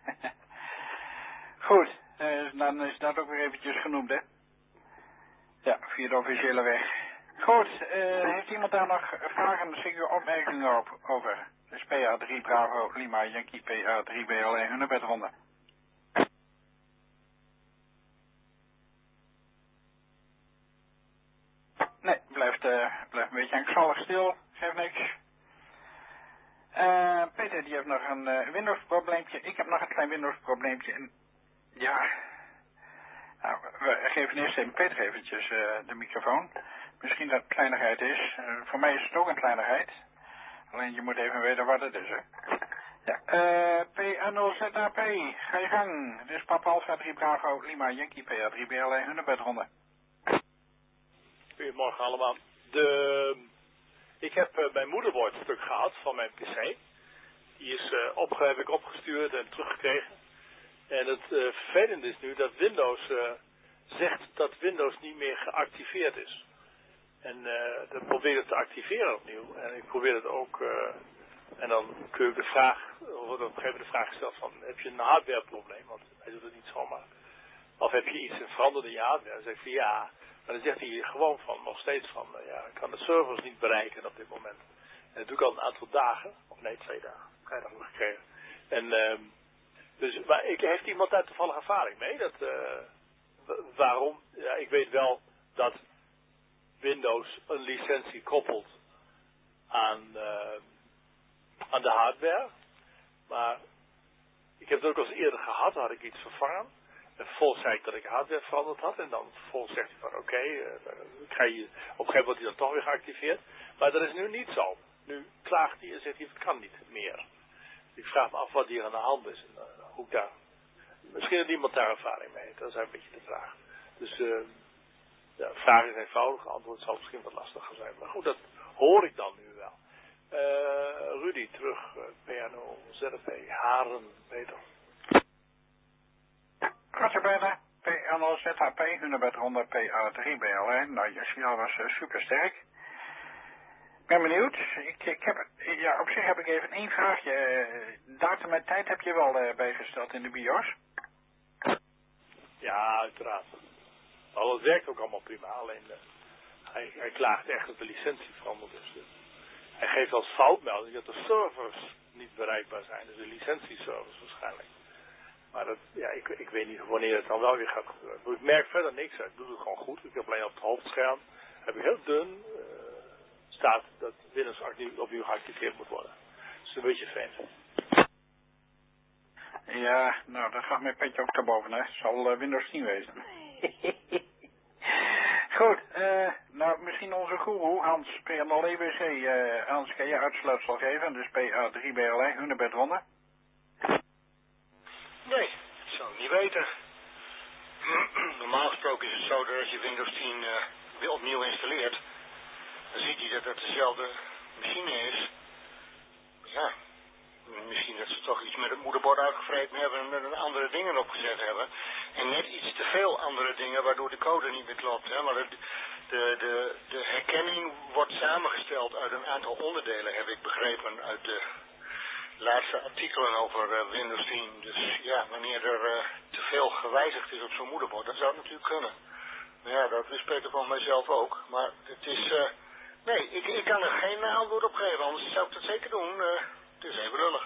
Goed, uh, dan is dat ook weer eventjes genoemd, hè. Ja, via de officiële weg. Goed, uh, heeft iemand daar nog vragen, zeker opmerkingen op, over? Dus P A drie Bravo Lima Yankee P A drie B L E Hunebedronde. Nee, blijft, uh, blijft een beetje angstvallig stil, geeft niks. Uh, Peter die heeft nog een uh, Windows probleempje. Ik heb nog een klein Windows probleempje. En ja, nou, we geven eerst even Peter eventjes uh, de microfoon. Misschien dat het kleinigheid is. Uh, voor mij is het ook een kleinigheid. Alleen je moet even weten wat het is, hè. Ja, uh, P A nul Z A P, ga je gang. Dit is Papa Alpha drie Bravo Lima Yankee P A drie B L E Hunebedronde. Goedemorgen allemaal. De... Ik heb uh, mijn moederbord stuk gehad van mijn pc. Die is, uh, opge heb ik opgestuurd en teruggekregen. En het uh, vervelende is nu dat Windows uh, zegt dat Windows niet meer geactiveerd is. En uh, dan probeer ik het te activeren opnieuw. En ik probeer het ook... Uh, en dan kun je de vraag... wordt op een gegeven moment de vraag gesteld van... Heb je een hardwareprobleem? Want hij doet het niet zomaar. Of heb je iets veranderd in je hardware? Dan zeg ik van ja... Maar dan zegt hij gewoon van, nog steeds van, uh, ja, ik kan de servers niet bereiken op dit moment. En dat doe ik al een aantal dagen, of nee, twee dagen, vrijdag nog gekregen. En, uh, dus, maar ik, heeft iemand daar toevallig ervaring mee? Dat, uh, waarom? Ja, ik weet wel dat Windows een licentie koppelt aan, uh, aan de hardware. Maar ik heb het ook al eens eerder gehad, had ik iets vervangen. En vervolgens zei ik dat ik hardware veranderd had. En dan vervolgens zegt hij van oké, okay, uh, op een gegeven moment wordt hij dan toch weer geactiveerd. Maar dat is nu niet zo. Nu klaagt hij en zegt hij het kan niet meer. Ik vraag me af wat hier aan de hand is. En, uh, hoe ik daar, misschien dat iemand daar ervaring mee heeft. Dat is een beetje de vraag. Dus uh, ja, de vraag is eenvoudig. Het antwoord zal misschien wat lastiger zijn. Maar goed, dat hoor ik dan nu wel. Uh, Rudy, terug. Uh, P N O, Z P, Haren, Peter. Korte bijna. P N O Z H P, Hunebed honderd P A drie B L E. Nou, je signaal was uh, super sterk. Ik ben benieuwd. Ik, ik heb, ja, op zich heb ik even één vraagje. Uh, datum en tijd heb je wel uh, bijgesteld in de BIOS? Ja, uiteraard. Al het werkt ook allemaal prima. Alleen uh, hij, hij klaagt echt dat de licentie veranderd is. Dus hij geeft als foutmelding dat de servers niet bereikbaar zijn. Dus de licentieservers waarschijnlijk. Maar dat, ja, ik, ik weet niet wanneer het dan wel weer gaat gebeuren. Ik merk verder niks. Ik doe het gewoon goed. Ik heb alleen op het hoofdscherm. Heb ik heel dun uh, staat dat Windows opnieuw geactiveerd moet worden. Dat is een beetje vreemd. Ja, nou, dat gaat mijn petje ook daarboven, hè. Het zal uh, Windows tien wezen. Goed, uh, nou, misschien onze goeroe, Hans, P N L E W C. Uh, Hans, kan je uitsluitsel geven? Dus P A drie B L E, Hunebed ronde. Nee, dat zou ik niet weten. Normaal gesproken is het zo dat als je Windows tien uh, weer opnieuw installeert, dan ziet hij dat het dezelfde machine is. Ja, misschien dat ze toch iets met het moederbord uitgevreten hebben en er andere dingen opgezet hebben. En net iets te veel andere dingen waardoor de code niet meer klopt. Hè? Maar de, de, de, de herkenning wordt samengesteld uit een aantal onderdelen, heb ik begrepen uit de laatste artikelen over uh, Windows tien. Dus ja, wanneer er uh, te veel gewijzigd is op zo'n moederbord, dan zou het natuurlijk kunnen. Maar ja, dat wist Peter van mijzelf ook. Maar het is, uh, nee, ik, ik kan er geen antwoord op geven, anders zou ik dat zeker doen. Uh, het is even lullig.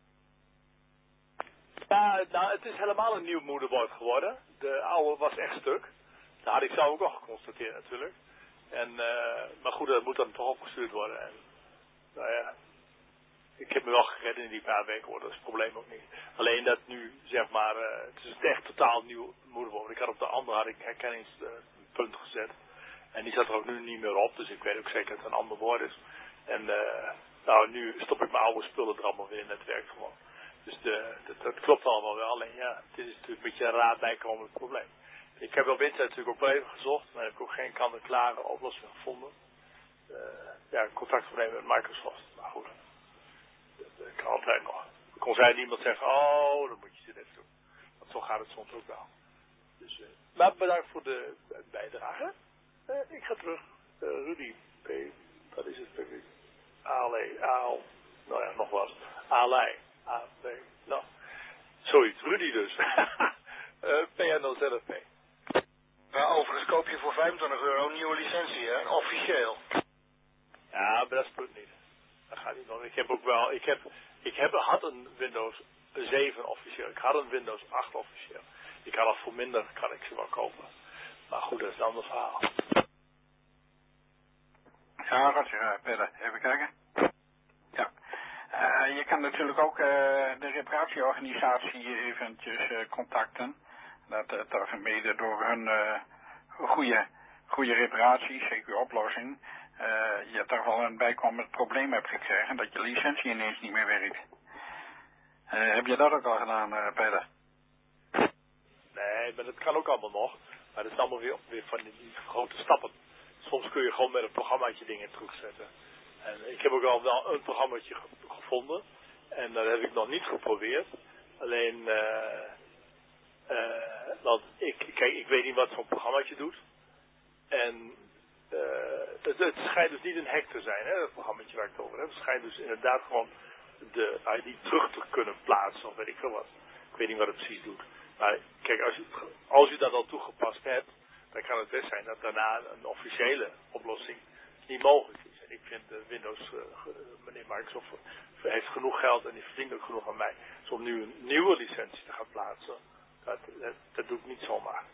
Ja, nou, het is helemaal een nieuw moederbord geworden. De oude was echt stuk. Dat had ik zelf ook al geconstateerd natuurlijk. En, uh, maar goed, dat moet dan toch opgestuurd worden. En, nou ja, ik heb me wel gered in die paar weken hoor, dat is het probleem ook niet. Alleen dat nu, zeg maar, uh, het is echt totaal nieuw moederbord. Ik had op de andere had ik herkenningspunt gezet. En die zat er ook nu niet meer op, dus ik weet ook zeker dat het een ander woord is. En uh, nou, nu stop ik mijn oude spullen er allemaal weer in, het werkt gewoon. Dus de, de, dat klopt allemaal wel, alleen ja, het is natuurlijk een beetje een raad bijkomend probleem. Ik heb op internet natuurlijk ook wel even gezocht, maar heb ik ook geen kant-en-klare oplossing gevonden. Uh, ja, contact opnemen met Microsoft, maar goed. Dat kan altijd nog. Ik kon zij niemand zeggen, oh, dan moet je dit even doen. Want zo gaat het soms ook wel. Dus, uh, maar bedankt voor de bijdrage. Uh, ik ga terug. Uh, Rudy, P, wat is het? Ale, Aal, nou ja, nog wat. Alei, A, B, nou. Zoiets, Rudy dus. uh, P N O Z F P. Ja, overigens koop je voor vijfentwintig euro een nieuwe licentie, hè? Officieel. Ja, maar dat is niet. Dat gaat niet nog. Ik heb ook wel, ik heb, ik heb, had een Windows zeven officieel. Ik had een Windows acht officieel. Ik had al voor minder, kan ik ze wel kopen. Maar goed, dat is een ander verhaal. Ja, Roger, Peter, even kijken. Ja. Uh, je kan natuurlijk ook uh, de reparatieorganisatie eventjes uh, contacten. Dat uh, toch mede door hun uh, goede, goede reparatie, C Q-oplossing, uh, je toch wel een bijkomend probleem hebt gekregen dat je licentie ineens niet meer werkt. Uh, heb je dat ook al gedaan, uh, Peter? Nee, maar dat kan ook allemaal nog. Maar dat is allemaal weer, weer van die, die grote stappen. Soms kun je gewoon met een programmaatje dingen terugzetten. En ik heb ook al wel een programmaatje ge- gevonden. En dat heb ik nog niet geprobeerd. Alleen, uh, uh, want ik, kijk, ik weet niet wat zo'n programmaatje doet. En uh, het, het schijnt dus niet een hack te zijn, hè, dat programmaatje waar ik het over heb. Het schijnt dus inderdaad gewoon de I D terug te kunnen plaatsen, of weet ik veel wat. Ik weet niet wat het precies doet. Maar kijk, als je, als je dat al toegepast hebt, dan kan het best zijn dat daarna een officiële oplossing niet mogelijk is. En ik vind uh, Windows, uh, meneer Microsoft heeft genoeg geld en die verdient ook genoeg aan mij. Dus om nu een nieuwe licentie te gaan plaatsen, dat, dat, dat doe ik niet zomaar.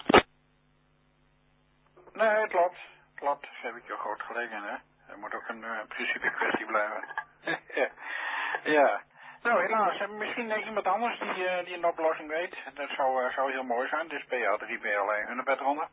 Nee, klopt. Klopt, daar heb ik je groot gelijk in, hè. Het moet ook een uh, principe kwestie blijven. Ja. Nou, helaas. En misschien uh, iemand anders die, uh, die een oplossing weet. Dat zou, uh, zou heel mooi zijn. Dus P A drie B L E hunebedronde.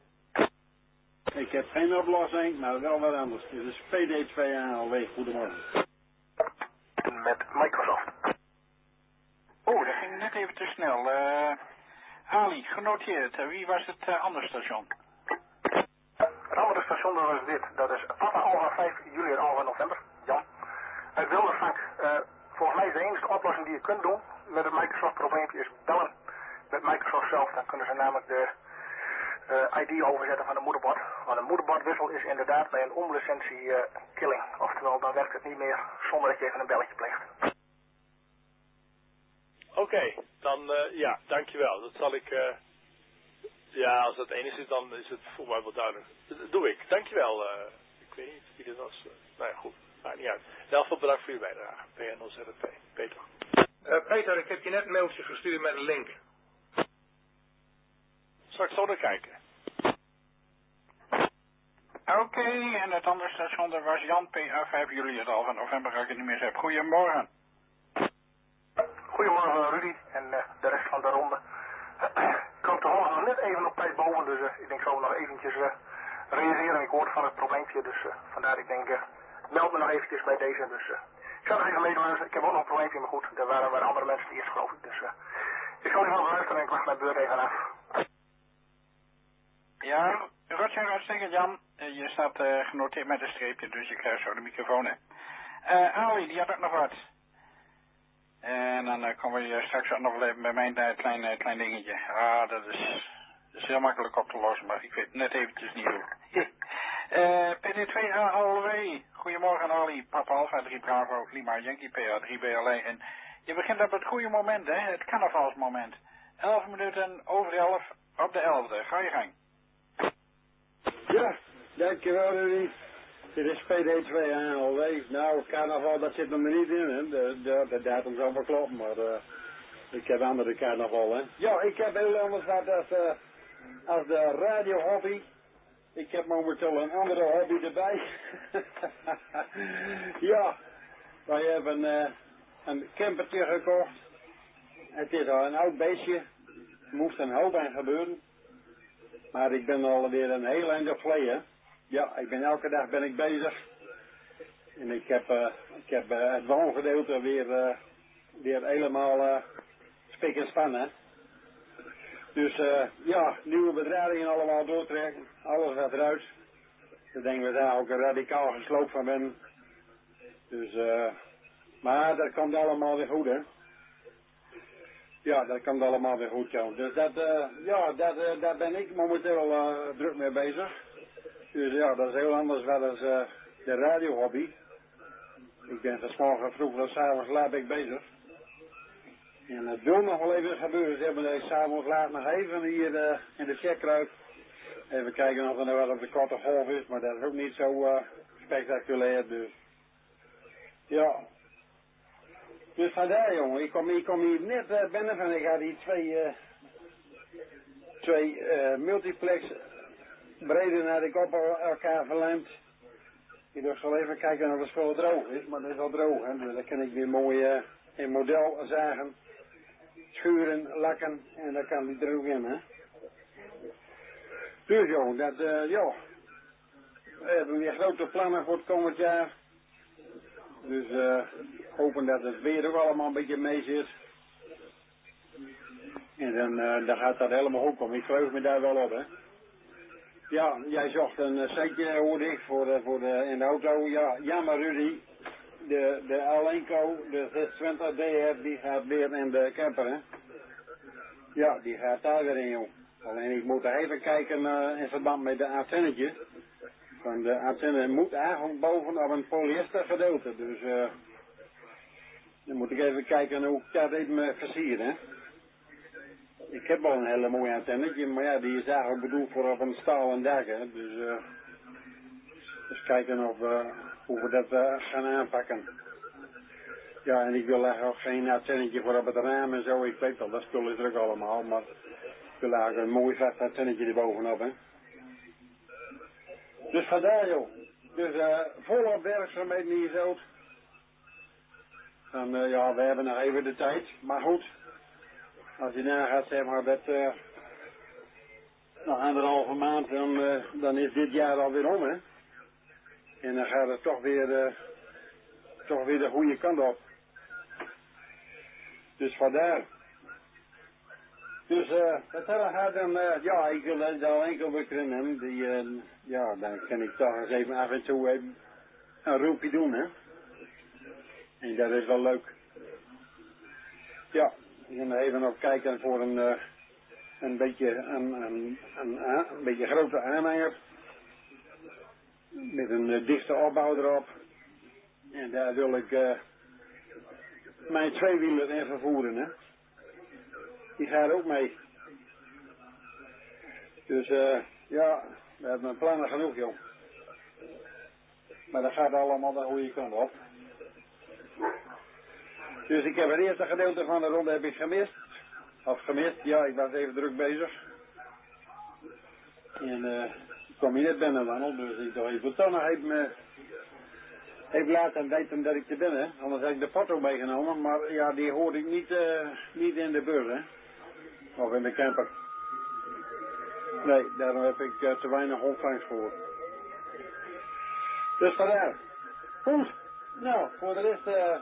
Ik heb geen oplossing, maar wel wat anders. Dit is P D twee A L W. Goedemorgen. Met Microsoft. Oh, dat ging net even te snel. Uh, Ali, genoteerd. Uh, wie was het uh, andere station? Het andere station dat is dit. Dat is Papa Alpha vijf juli en Alpha november. Jan. Uit Wildersvang. Uh, volgens mij is de enige oplossing die je kunt doen met het Microsoft probleempje is bellen met Microsoft zelf. Dan kunnen ze namelijk de uh, I D overzetten van de moederbord. Want een moederbordwissel is inderdaad bij een omlicentie uh, killing. Oftewel, dan werkt het niet meer zonder dat je even een belletje pleegt. Oké, okay, dan uh, ja, dankjewel. Dat zal ik... Uh, ja, als dat enige is, dan is het voor mij wel duidelijk. Dat doe ik. Dankjewel. Uh, ik weet niet wie dit was. Uh, nou ja, goed. Maakt niet uit. In ieder geval bedankt voor je bijdrage. P N L Z P. Peter. Uh, Peter, ik heb je net een mailtje gestuurd met een link. Zal ik zo naar kijken? Oké, okay, en het andere station, dat was Jan P A vijf juli, het al van november, ga ik het niet meer zeggen. Goedemorgen. Goedemorgen Rudy en uh, de rest van de ronde. Ik kom toevallig nog net even op tijd boven, dus uh, ik denk zo nog eventjes uh, reageren. Ik hoorde van het probleempje, dus uh, vandaar ik denk, uh, meld me nog eventjes bij deze. Dus uh, ik zal nog even meeluisteren. Ik heb ook nog een probleempje, maar goed, er waren, waren andere mensen die eerst geloof ik. Dus uh, ik zal even luisteren en ik wacht mijn beurt even af. Ja, Roger, hartstikke Jan. Uh, je staat uh, genoteerd met een streepje, dus je krijgt zo de microfoon in. Uh, Ali, die had ook nog wat. En dan uh, komen we straks ook nog wel even bij mijn uh, klein, uh, klein dingetje. Ah, dat is, dat is heel makkelijk op te lossen, maar ik weet net eventjes niet hoe. uh, P D twee A L W, goedemorgen Ali, Papa Alpha drie Bravo, Lima Yankee P A drie B L E. En je begint op het goede moment, hè, het carnavalsmoment. elf minuten over elf op de elfde, ga je gang. Ja, dankjewel Rudy. Dit is P D twee A L W. Nou, carnaval, dat zit er maar niet in, hè. De, de, de datum zal wel kloppen, maar uh, ik heb andere carnaval, hè. Ja, ik heb heel anders wat als, uh, als de radiohobby. Ik heb momenteel een andere hobby erbij. Ja, wij hebben uh, een campertje gekocht. Het is al een oud beestje. Er moest een hoop aan gebeuren. Maar ik ben alweer een heel eind op vleien. Ja, ik ben elke dag ben ik bezig. En ik heb, uh, ik heb uh, het woongedeelte weer, uh, weer helemaal uh, spik en span, hè. Dus uh, ja, nieuwe bedradingen allemaal doortrekken. Alles gaat eruit. Ik denk dat daar ook een radicaal gesloopt van ben. Dus, uh, maar dat komt allemaal weer goed, hè. Ja, dat komt allemaal weer goed, Jan. Dus dat, uh, ja, dat, uh, daar ben ik momenteel uh, druk mee bezig. Dus ja, dat is heel anders dan uh, de radiohobby. Ik ben van morgen vroeg tot s'avonds laat ben ik bezig. En het wil nog wel even gebeuren. Ze hebben deze s'avonds laat nog even hier uh, in de check kruip. Even kijken of er nou wel op de korte golf is, maar dat is ook niet zo uh, spectaculair. Dus ja. Dus vandaar jongen, ik kom, ik kom hier net uh, binnen van ik had die twee, uh, twee uh, multiplex breder naar ik op elkaar verlijmd. Ik dacht zal even kijken of het spul droog is, maar dat is al droog. Hè? Dus dan kan ik weer mooi uh, in model zagen, schuren, lakken en dan kan die droog in. Hè? Dus jongen, dat uh, ja. We hebben weer grote plannen voor het komend jaar. Dus uh, hopen dat het weer ook allemaal een beetje mee zit. En dan, uh, dan gaat dat helemaal goed komen. Ik verheug me daar wel op, hè. Ja, jij zocht een uh, setje, hoorde ik, voor, uh, voor de, in de auto. Ja, jammer Rudy. De, de Alenco, de zeshonderdtwintig D R, die gaat weer in de camper, hè. Ja, die gaat daar weer in, joh. Alleen ik moet even kijken uh, in verband met de antennetje. Want de antenne moet eigenlijk boven op een polyester gedeelte. Dus uh, dan moet ik even kijken hoe ik dat even versier, hè. Ik heb wel een hele mooie antennetje, maar ja, die is eigenlijk bedoeld voor op een stalen dak, hè. Dus, uh, dus kijken of, uh, hoe we dat uh, gaan aanpakken. Ja, en ik wil eigenlijk ook geen antennetje voor op het raam en zo. Ik weet wel, dat spul is er ook allemaal, maar ik wil eigenlijk een mooi vet antennetje erbovenop, hè. Dus vandaar joh. Dus uh, volop werkzaamheden hier zo. dan, uh, ja, we hebben nog even de tijd. Maar goed, als je nagaat, zeg maar, dat uh, nog anderhalve maand, dan, uh, dan is dit jaar alweer om, hè. En dan gaat het toch weer, uh, toch weer de goede kant op. Dus vandaar. Dus uh, wat dat gaat dan, uh, ja, ik wil uh, de enkel bekennen, die, uh, ja, dan kan ik toch eens even af en toe even een roepje doen, hè. En dat is wel leuk. Ja, ik ga er even op kijken voor een, uh, een beetje, een, een, een, een, een beetje grote aanhanger. Met een uh, dichte opbouw erop. En daar wil ik uh, mijn tweewieler in vervoeren, hè. Die gaat ook mee. Dus uh, ja, we hebben plannen genoeg, joh. Maar dat gaat allemaal de goede kant op. Dus ik heb het eerste gedeelte van de ronde heb ik gemist. Of gemist, ja, ik was even druk bezig. En uh, ik kwam hier net binnen dan, dus ik dacht, ik moet toch nog even, uh, even laten weten dat ik er ben, hè. Anders heb ik de foto meegenomen, maar ja, die hoorde ik niet, uh, niet in de bus, hè. Of in de camper. Nee, daarom heb ik uh, te weinig ontvangst voor. Dus vandaar. Goed. Nou, voor de rest, uh,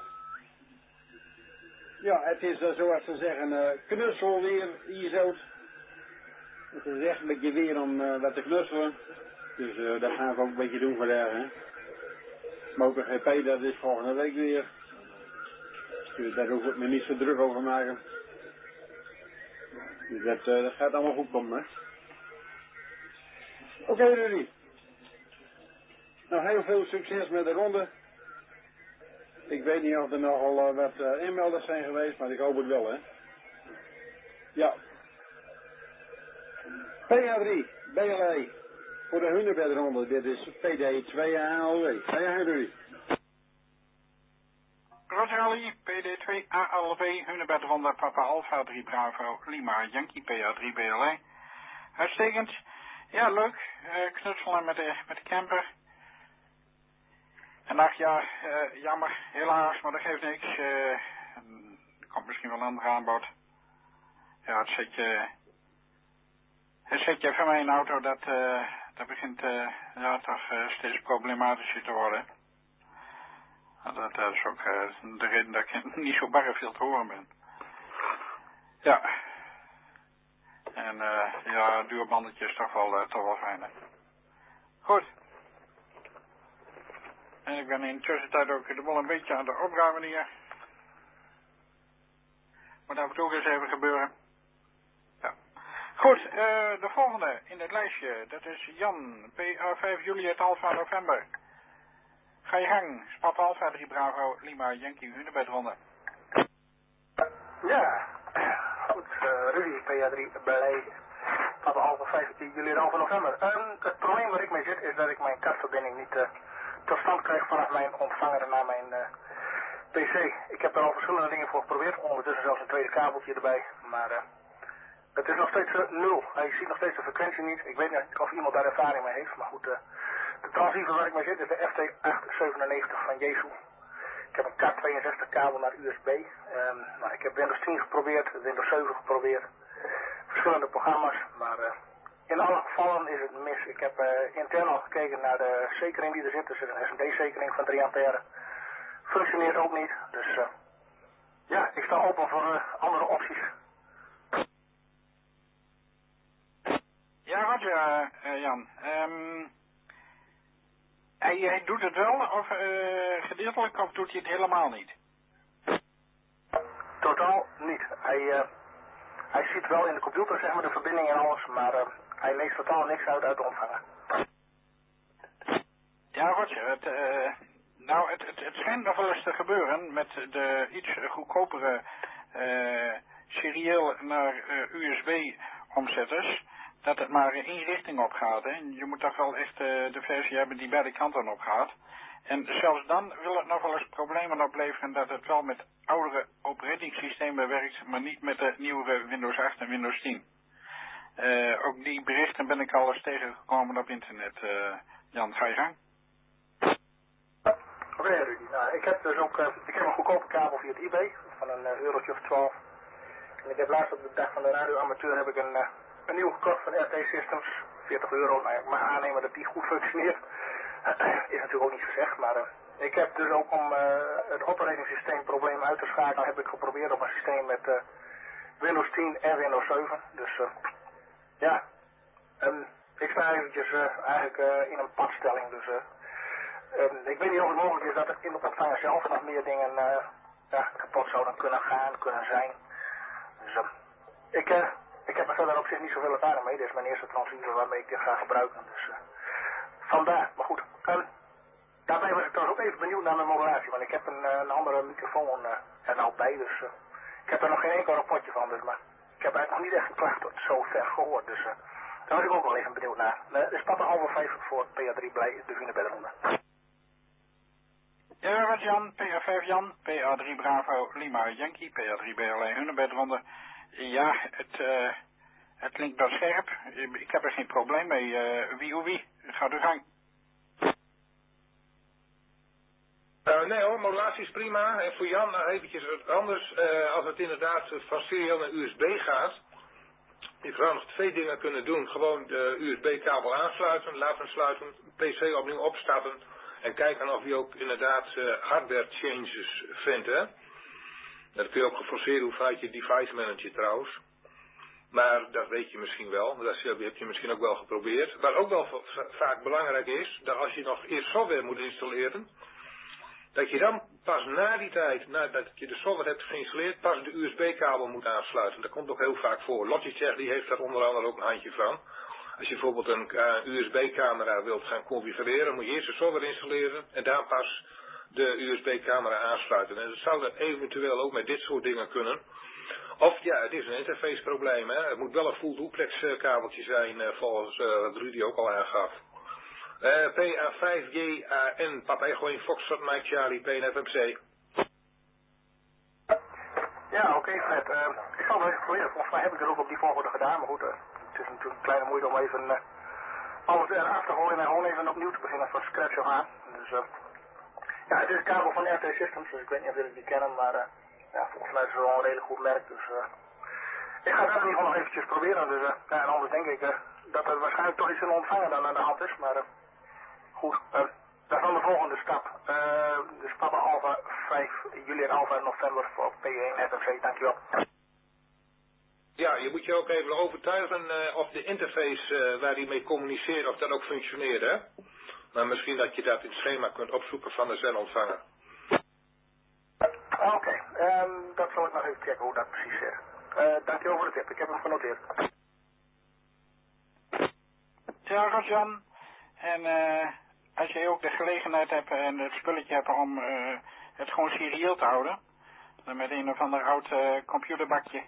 ja, het is uh, zoals ze zeggen, uh, knussel weer hier zo. Het is echt een beetje weer om uh, wat te knusselen. Dus uh, dat gaan we ook een beetje doen vandaag, hè. MotoGP, dat is volgende week weer. Dus daar hoef ik me niet zo druk over maken. Dus dat, uh, dat gaat allemaal goed komen, hè. Oké, okay, Rudy. Nou, heel veel succes met de ronde. Ik weet niet of er nogal uh, wat uh, inmelders zijn geweest, maar ik hoop het wel, hè. Ja. P A drie, B L E. Voor de Hunebedronde. Dit is P D twee A L W. Ga je heen, Rudy. Roger Ali, P D twee A L W, Hunebedronde, Papa Alpha drie Bravo, Lima Yankee, P A drie B L E. Uitstekend. Ja, leuk. Uh, knutselen met de, met de camper. En ach ja, uh, jammer, helaas, maar dat geeft niks. Uh, er komt misschien wel een andere aanbod. Ja, het zetje, het zetje van mijn auto, dat, uh, dat begint uh, ja, toch uh, steeds problematischer te worden. Dat, dat is ook uh, de reden dat ik niet zo barre veel te horen ben. Ja. En uh, ja, duurbandetje is toch wel, uh, toch wel fijn, hè. Goed. En ik ben in de tussentijd ook de boel een beetje aan de opruimen hier. Moet af en toe eens even gebeuren. Ja. Goed, uh, de volgende in het lijstje, dat is Jan, P A vijf Juliet Alpha November. Ga je gang, Papa Alpha drie Bravo, Lima Yankee, Hunebedronde. Ja, goed, uh, Rudy, P A drie Belay, Papa Alpha vijf Juliet Alpha November. Um, het probleem waar ik mee zit is dat ik mijn kartverbinding niet uh, tot stand krijg vanaf mijn ontvanger naar mijn uh, P C. Ik heb er al verschillende dingen voor geprobeerd, ondertussen zelfs een tweede kabeltje erbij, maar uh, het is nog steeds uh, nul. Hij ziet nog steeds de frequentie niet. Ik weet niet of iemand daar ervaring mee heeft, maar goed, uh, de transceiver waar ik mee zit is de F T acht zevenennegentig van Jesu. Ik heb een K tweeënzestig kabel naar U S B. Um, nou, ik heb Windows tien geprobeerd, Windows zeven geprobeerd. Verschillende programma's, maar uh, in alle gevallen is het mis. Ik heb uh, intern al gekeken naar de zekering die er zit. Er zit een S M D-zekering van drie ampère. Functioneert ook niet, dus uh, ja, ik sta open voor uh, andere opties. Ja, Roger, uh, uh, Jan. Um, hij, hij doet het wel, of uh, gedeeltelijk, of doet hij het helemaal niet? Totaal niet. Hij, uh, hij ziet wel in de computer, zeg maar, de verbinding en alles, maar uh, hij leest totaal niks uit uit de ontvanger. Ja, Roger, het, uh, nou, het, het, het schijnt nog wel eens te gebeuren met de iets goedkopere uh, serieel naar uh, U S B-omzetters, dat het maar één richting op gaat. Hè. Je moet toch wel echt uh, de versie hebben die beide kanten op gaat. En zelfs dan wil het nog wel eens problemen opleveren dat het wel met oudere operatingsystemen werkt, maar niet met de nieuwere Windows acht en Windows tien. Uh, ook die berichten ben ik al eens tegengekomen op internet. Uh, Jan, ga je gang. Oké, Oké, Rudy. Nou, ik heb dus ook uh, ik heb een goedkope kabel via het eBay van een uh, eurotje of twaalf. En ik heb laatst op de dag van de radioamateur heb ik een, uh, een nieuw gekocht van R T Systems, veertig euro. Nou, ik mag aannemen dat die goed functioneert. Is natuurlijk ook niet gezegd, maar uh, ik heb dus ook om uh, het operatingsysteemprobleem uit te schakelen, heb ik geprobeerd op een systeem met uh, Windows tien en Windows zeven. Dus uh, ja, um, ik sta eventjes uh, eigenlijk uh, in een padstelling. Dus uh, um, ik weet niet of het mogelijk is dat er in de ontvanger zelf nog meer dingen uh, ja, kapot zouden kunnen gaan, kunnen zijn. Dus uh, ik, uh, ik heb er verder op zich niet zoveel ervaring mee. Dit is mijn eerste transceiver waarmee ik dit ga gebruiken. Dus uh, vandaar, maar goed. Um, daarbij was ik trouwens ook even benieuwd naar mijn modulatie, want ik heb een, een andere microfoon uh, er nou bij. Dus uh, ik heb er nog geen enkel rapportje van. Dus, maar ik heb eigenlijk nog niet echt een klacht tot zover gehoord. Dus uh, daar was ik ook wel even benieuwd naar. Uh, dus papa halve vijf voor P A drie blij de Hunebedronde. Ja, wat Jan, P A vijf Jan, P A drie Bravo, Lima Yankee, P A drie B L E Hunebedronde. Ja, het, uh, het klinkt wel scherp. Ik heb er geen probleem mee. Uh, wie hoe wie? Ga de gang. Uh, nee hoor, modulatie is prima. En voor Jan nou eventjes wat anders. Uh, als het inderdaad van serieel naar U S B gaat. Je zou nog twee dingen kunnen doen. Gewoon de U S B-kabel aansluiten, laten sluiten, P C opnieuw opstarten. En kijken of je ook inderdaad uh, hardware changes vindt. Hè? Dat kun je ook geforceerd doen vanuit je device manager trouwens. Maar dat weet je misschien wel. Dat heb je misschien ook wel geprobeerd. Wat ook wel vaak belangrijk is, dat als je nog eerst software moet installeren, dat je dan pas na die tijd, nadat je de software hebt geïnstalleerd, pas de U S B-kabel moet aansluiten. Dat komt ook heel vaak voor. Logitech die heeft daar onder andere ook een handje van. Als je bijvoorbeeld een uh, U S B-camera wilt gaan configureren, moet je eerst de software installeren en daar pas de U S B-camera aansluiten. En dat zou dan eventueel ook met dit soort dingen kunnen. Of ja, het is een interfaceprobleem. Hè. Het moet wel een full duplex uh, kabeltje zijn, uh, volgens uh, wat Rudy ook al aangaf. Uh, P A vijf J A N, Papa Echo één Foxtrot Mike Charlie, P N F M C. Ja, oké okay, Fred. Uh, ik zal het even proberen. Volgens mij heb ik het ook op die volgorde gedaan, maar goed, uh, het is natuurlijk een kleine moeite om even uh, alles eraf te gooien en gewoon even opnieuw te beginnen van scratch af aan. Dus uh, ja, het is een kabel van R T Systems, dus ik weet niet of jullie die kennen, maar uh, ja, volgens mij is het wel een redelijk goed merk, dus uh, ik ga het in ieder geval nog eventjes proberen. Dus uh, ja, en anders denk ik uh, dat er waarschijnlijk toch iets in de ontvanger dan aan de hand is, maar uh, goed. Uh, dat is dan de volgende stap. Uh, dus Papa Alpha vijf, juli en Alpha november voor P één F M C, dankjewel. Ja, je moet je ook even overtuigen uh, of de interface uh, waar die mee communiceert, of dat ook functioneert, hè? Maar misschien dat je dat in het schema kunt opzoeken van de zendontvanger. Oké, okay. um, dat zal ik nog even checken hoe dat precies zit. Uh, dankjewel voor de tip, ik heb hem genoteerd. Ja, Rosjan. En uh, als jij ook de gelegenheid hebt en het spulletje hebt om uh, het gewoon serieel te houden, dan met een of ander oud uh, computerbakje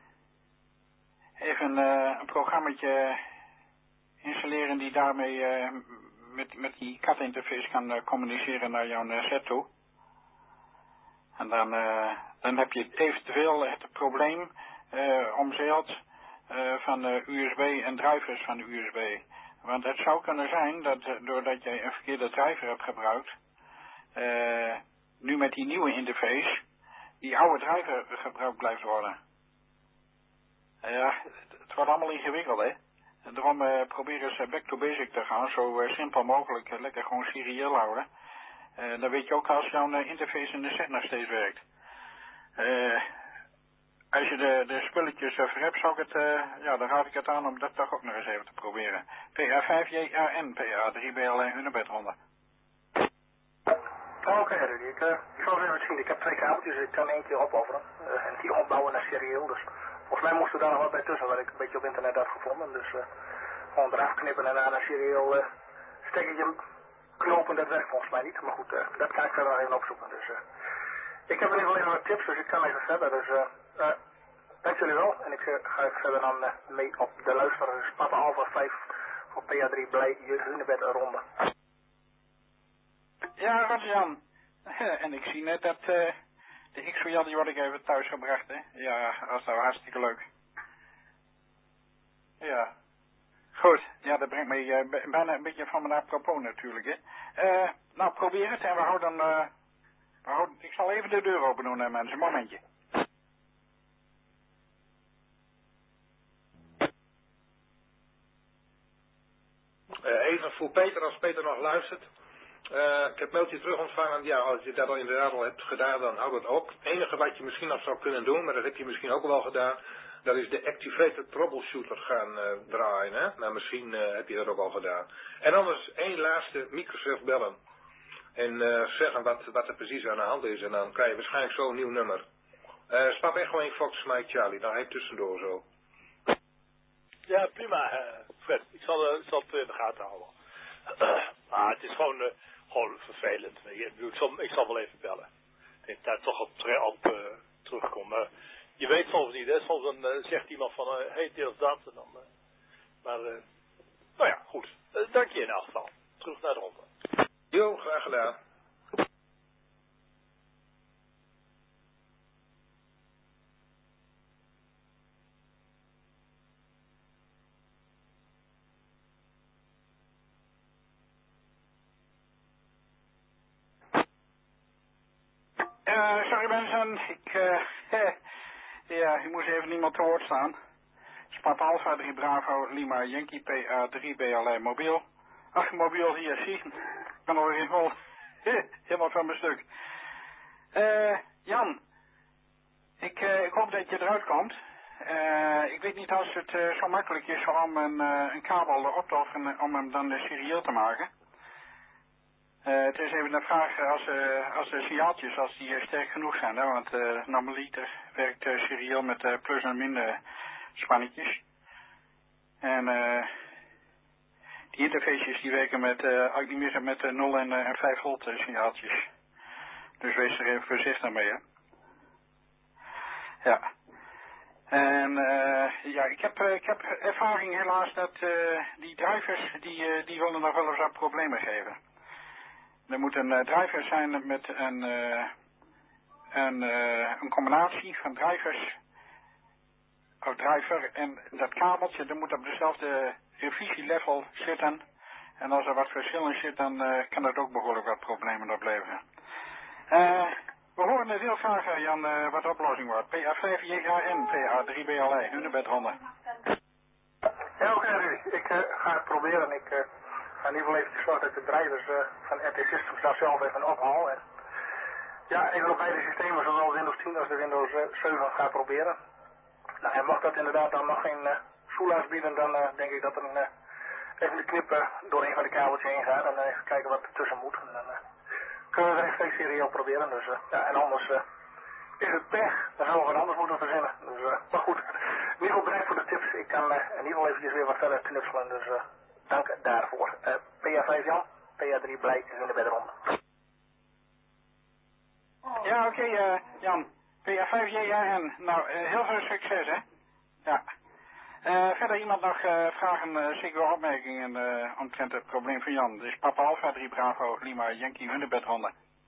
even uh, een programmaatje installeren die daarmee uh, met, met die cat-interface kan uh, communiceren naar jouw uh, set toe. En dan, uh, dan heb je eventueel het probleem uh, omzeild uh, van uh, U S B en drivers van de U S B. Want het zou kunnen zijn dat uh, doordat jij een verkeerde driver hebt gebruikt, uh, nu met die nieuwe interface, die oude driver gebruikt blijft worden. Uh, ja, het, het wordt allemaal ingewikkeld, hè. En daarom uh, probeer eens uh, back to basic te gaan, zo uh, simpel mogelijk, uh, lekker gewoon serieel houden. Uh, dan weet je ook als jouw uh, interface in de set nog steeds werkt. Uh, als je de, de spulletjes over hebt, zou ik het, uh, ja, dan raad ik het aan om dat toch ook nog eens even te proberen. P A vijf J A N, P A drie B L E Hunebedronde. Oké, okay, Rudy, ik, uh, ik zal eens even zien. Ik heb twee kabeltjes, ik kan één keer opofferen uh, en die opbouwen naar serieel. Dus volgens mij moest er daar nog wat bij tussen, wat ik een beetje op internet had gevonden. Dus uh, gewoon eraf knippen en naar serieel uh, stekkertje knopen, dat werkt volgens mij niet. Maar goed, uh, dat kan ik verder nog even opzoeken. Dus uh, ik heb in ieder geval even wat tips, dus ik kan even verder. Dus uh, uh, dank jullie wel. En ik uh, ga even verder dan uh, mee op de luisteraar. Dus Papa Alpha vijf voor P A drie blij Hunebed ronde. Ja, Rosjan. En ik zie net dat uh, de X V J die word ik even thuis gebracht, hè. Ja, dat is nou hartstikke leuk. Ja. Goed, ja, dat brengt me uh, bijna een beetje van mijn apropos natuurlijk, hè. Uh, nou, probeer het en we houden, uh, we houden... Ik zal even de deur open doen, uh, mensen. Een momentje. Uh, even voor Peter, als Peter nog luistert. Uh, ik heb een mailtje terug ontvangen. Ja, als je dat al inderdaad al hebt gedaan, dan houd het op. Het enige wat je misschien nog zou kunnen doen, maar dat heb je misschien ook wel gedaan, dat is de Activated Troubleshooter gaan uh, draaien. Hè? Nou, misschien uh, heb je dat ook al gedaan. En anders één laatste Microsoft bellen. En uh, zeggen wat, wat er precies aan de hand is. En dan krijg je waarschijnlijk zo'n nieuw nummer. Uh, stap echt gewoon in Fox Mike Charlie. Dan heb je tussendoor zo. Ja, prima, uh, Fred. Ik zal, uh, zal het in de gaten houden. Maar het is gewoon, uh, gewoon vervelend. Ik, ik, zal, ik zal wel even bellen. Ik denk daar toch op, op uh, terugkomen. Uh, je weet soms niet, hè. Soms dan, uh, zegt iemand van, hé, uh, hey, dit of dat. En dan, uh, maar, uh, nou ja, goed. Uh, dank je in elk geval. Terug naar de ronde. Jo, graag gedaan. Uh, sorry mensen, ik, uh, ja, ik moest even niemand te woord staan. Papa Alpha drie Bravo, Lima Yankee P A drie B L I mobiel. Ach, mobiel hier, zie. Ik ben alweer in vol. Helemaal van mijn stuk. Uh, Jan, ik, uh, ik hoop dat je eruit komt. Uh, ik weet niet als het uh, zo makkelijk is om een, uh, een kabel op te offeren om hem dan uh, serieel te maken. Uh, het is even de vraag als, uh, als de signaaltjes, als die uh, sterk genoeg zijn, hè, want uh, normaliter werkt uh, serieel met uh, plus en min uh, spannetjes. En uh, die interfaces die werken met, uh, als ik niet mis heb, met uh, nul en, uh, en vijf volt uh, signaaltjes. Dus wees er even voorzichtig mee, hè. Ja. En uh, ja, ik heb, uh, ik heb ervaring helaas dat uh, die drivers, die, uh, die willen nog wel eens wat problemen geven. Er moet een uh, driver zijn met een, uh, een, uh, een combinatie van drivers, of driver en dat kabeltje, dat moet op dezelfde revisielevel zitten. En als er wat verschil in zit, dan uh, kan dat ook behoorlijk wat problemen opleveren. Uh, we horen het heel graag, Jan, uh, wat de oplossing wordt. P A vijf J A N, P A drie B L I, hunebedronde. Ja, oké, okay, Rudy. Ik uh, ga het proberen. Ik uh, ga in ieder geval even zorgen dat ik de drivers uh, van R T Systems daar zelf even ophaal. En ja, even op beide systemen, zowel Windows tien als de Windows uh, zeven, ga proberen. Nou, en mocht dat inderdaad dan nog geen uh, soelaas bieden, dan uh, denk ik dat er een, uh, even de knip uh, door een van de kabeltjes heen gaat. En dan even kijken wat er tussen moet. En dan uh, kunnen we het rechtstreeks serieel proberen. Dus, uh, ja, en anders uh, is het pech. Dan zullen we wat anders moeten verzinnen. Dus, uh, maar goed, in ieder geval bedankt voor de tips. Ik kan uh, in ieder geval eventjes weer wat verder knutselen. Dus uh, dank daarvoor. Uh, P A vijf Jan, P A drie blij in de bedronde. Ja, oké, okay, uh, Jan. P A vijf J A N. Nou, uh, heel veel succes, hè? Ja. Uh, verder iemand nog uh, vragen, uh, zeker opmerkingen uh, omtrent het probleem van Jan. Dus Papa Alpha drie Bravo, Lima Yankee hunebedronde.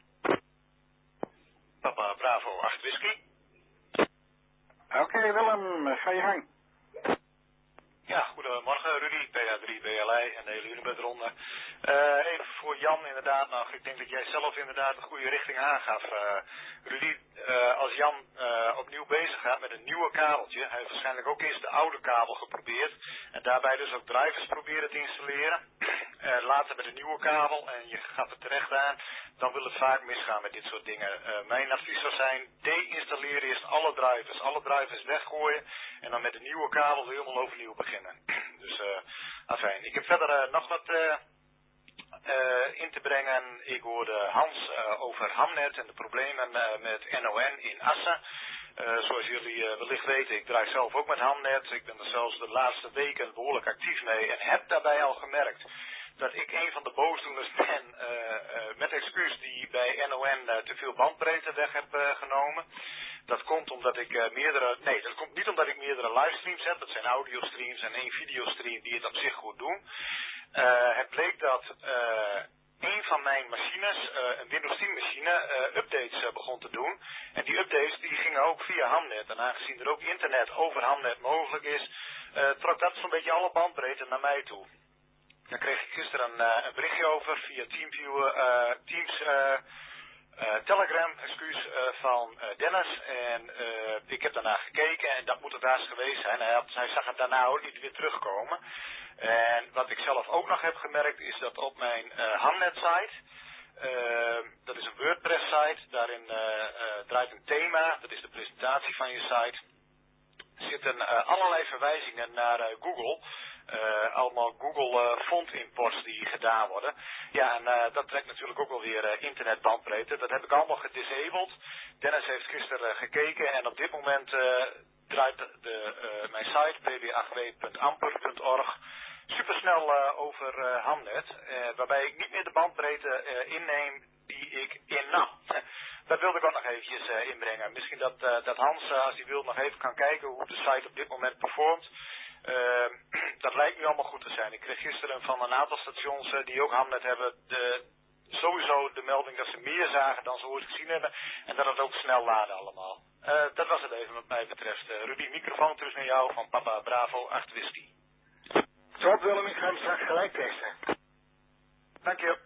Papa Bravo acht Whisky. Oké, okay, Willem, ga je gang. Ja, goedemorgen Rudy, P A drie B L I en de hele hunebedronde. Uh, even voor Jan inderdaad nog, ik denk dat jij zelf inderdaad de goede richting aangaf. Uh, Rudy, uh, als Jan uh, opnieuw bezig gaat met een nieuwe kabeltje, hij heeft waarschijnlijk ook eerst de oude kabel geprobeerd en daarbij dus ook drivers proberen te installeren. Uh, later met een nieuwe kabel en je gaat er terecht aan, dan wil het vaak misgaan met dit soort dingen. Uh, mijn advies zou zijn, de-installeer eerst alle drivers, alle drivers weggooien en dan met een nieuwe kabel weer helemaal overnieuw beginnen. Dus, uh, afijn. Ik heb verder uh, nog wat uh, uh, in te brengen. Ik hoorde Hans uh, over Hamnet en de problemen uh, met N O N in Assen. Uh, zoals jullie uh, wellicht weten, ik draai zelf ook met Hamnet. Ik ben er zelfs de laatste weken behoorlijk actief mee en heb daarbij al gemerkt dat ik een van de boosdoeners ben, uh, uh, met excuus, die bij N O N uh, te veel bandbreedte weg heb uh, genomen. Dat komt omdat ik uh, meerdere, nee, dat komt niet omdat ik meerdere livestreams heb. Dat zijn audiostreams en één videostream die het op zich goed doen. Uh, het bleek dat uh, een van mijn machines, uh, een Windows tien machine, uh, updates uh, begon te doen. En die updates die gingen ook via Hamnet. En aangezien er ook internet over Hamnet mogelijk is, uh, trok dat zo'n beetje alle bandbreedte naar mij toe. Daar kreeg ik gisteren een, uh, een berichtje over via Teamviewer, uh, Teams, uh, uh, Telegram, excuus, uh, van uh, Dennis. En uh, ik heb daarna gekeken en dat moet het haast geweest zijn. Hij, had, hij zag het daarna ook niet weer terugkomen. En wat ik zelf ook nog heb gemerkt is dat op mijn uh, Hamnet-site, uh, dat is een WordPress-site, daarin uh, uh, draait een thema, dat is de presentatie van je site. Er zitten uh, allerlei verwijzingen naar uh, Google. Uh, allemaal Google uh, font imports die gedaan worden. Ja, en uh, dat trekt natuurlijk ook wel weer uh, internetbandbreedte. Dat heb ik allemaal gedisabled. Dennis heeft gisteren uh, gekeken en op dit moment uh, draait de, de, uh, mijn site w w w punt a g w punt amper punt org supersnel uh, over uh, Hamnet. Uh, waarbij ik niet meer de bandbreedte uh, inneem die ik innam. Dat wilde ik ook nog eventjes uh, inbrengen. Misschien dat, uh, dat Hans, uh, als hij wil, nog even kan kijken hoe de site op dit moment performt. Uh, dat lijkt nu allemaal goed te zijn. Ik kreeg gisteren van een aantal stations uh, die ook Hamnet hebben, de, sowieso de melding dat ze meer zagen dan ze ooit gezien hebben. En dat het ook snel laden allemaal. Uh, dat was het even wat mij betreft. Uh, Rudy, microfoon terug naar jou van Papa Bravo acht Whisky. Top Willem, ik ga hem straks gelijk testen. Dank je.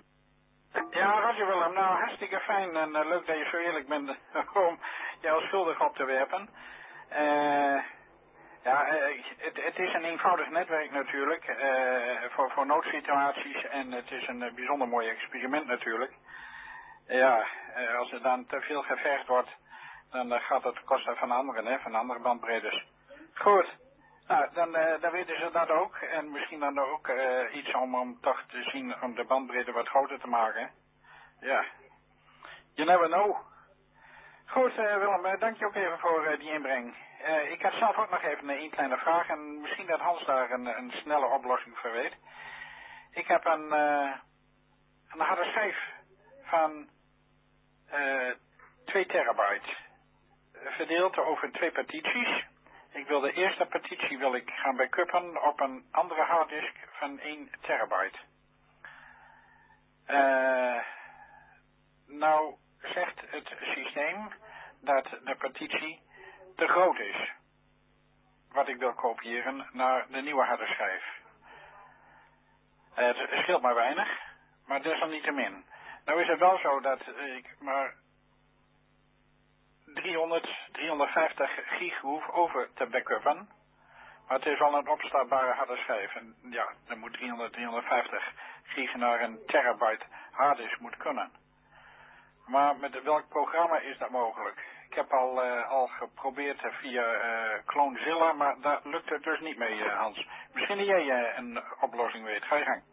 Ja, Roger Willem, nou hartstikke fijn en uh, leuk dat je zo eerlijk bent om jou schuldig op te werpen. Uh, ja, uh, het, het is een eenvoudig netwerk natuurlijk, uh, voor, voor noodsituaties en het is een uh, bijzonder mooi experiment natuurlijk. Ja, uh, als er dan te veel gevergd wordt, dan uh, gaat het kosten van anderen, hè, van andere bandbreedtes. Goed. Nou, dan, uh, dan weten ze dat ook. En misschien dan ook uh, iets om, om toch te zien om de bandbreedte wat groter te maken. Ja. You never know. Goed, uh, Willem, uh, dank je ook even voor uh, die inbreng. Uh, ik had zelf ook nog even een, een kleine vraag. En misschien dat Hans daar een, een snelle oplossing voor weet. Ik heb een, uh, een harde schijf van uh, twee terabyte. Verdeeld over twee partities. Ik wil de eerste partitie wil ik gaan backuppen op een andere harddisk van één terabyte. Uh, nou zegt het systeem dat de partitie te groot is. Wat ik wil kopiëren naar de nieuwe harde schijf. Uh, het scheelt maar weinig, maar desalniettemin. Nou is het wel zo dat ik maar driehonderd, driehonderdvijftig gig hoef over te backuppen. Maar het is al een opstartbare harde schijf. En ja, dan moet driehonderd, driehonderdvijftig gig naar een terabyte harddisk moet kunnen. Maar met welk programma is dat mogelijk? Ik heb al, uh, al geprobeerd via uh, Clonezilla, maar daar lukt het dus niet mee, uh, Hans. Misschien jij uh, een oplossing weet. Ga je gang.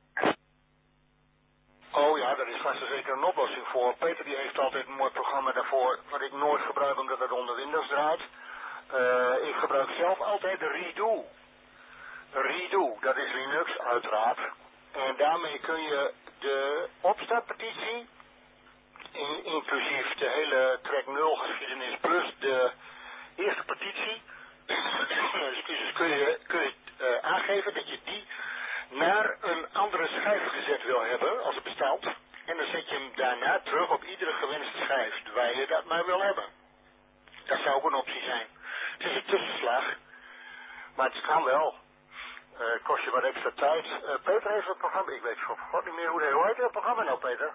Oh ja, daar is vast en zeker een oplossing voor. Peter die heeft altijd een mooi programma daarvoor, wat ik nooit gebruik omdat het onder Windows draait. Uh, ik gebruik zelf altijd Redo. Redo, dat is Linux uiteraard. En daarmee kun je de opstartpartitie, in, inclusief de hele track nul geschiedenis plus de eerste partitie, excuses, kun je, kun je uh, aangeven dat je die naar een andere schijf gezet wil hebben, als het bestaat. En dan zet je hem daarna terug op iedere gewenste schijf, waar je dat maar wil hebben. Dat zou ook een optie zijn. Het is een tussenslag, maar het kan wel. Uh, kost je wat extra tijd. Uh, Peter heeft het programma, ik weet voor god niet meer hoe, de, hoe heet het programma nou, Peter?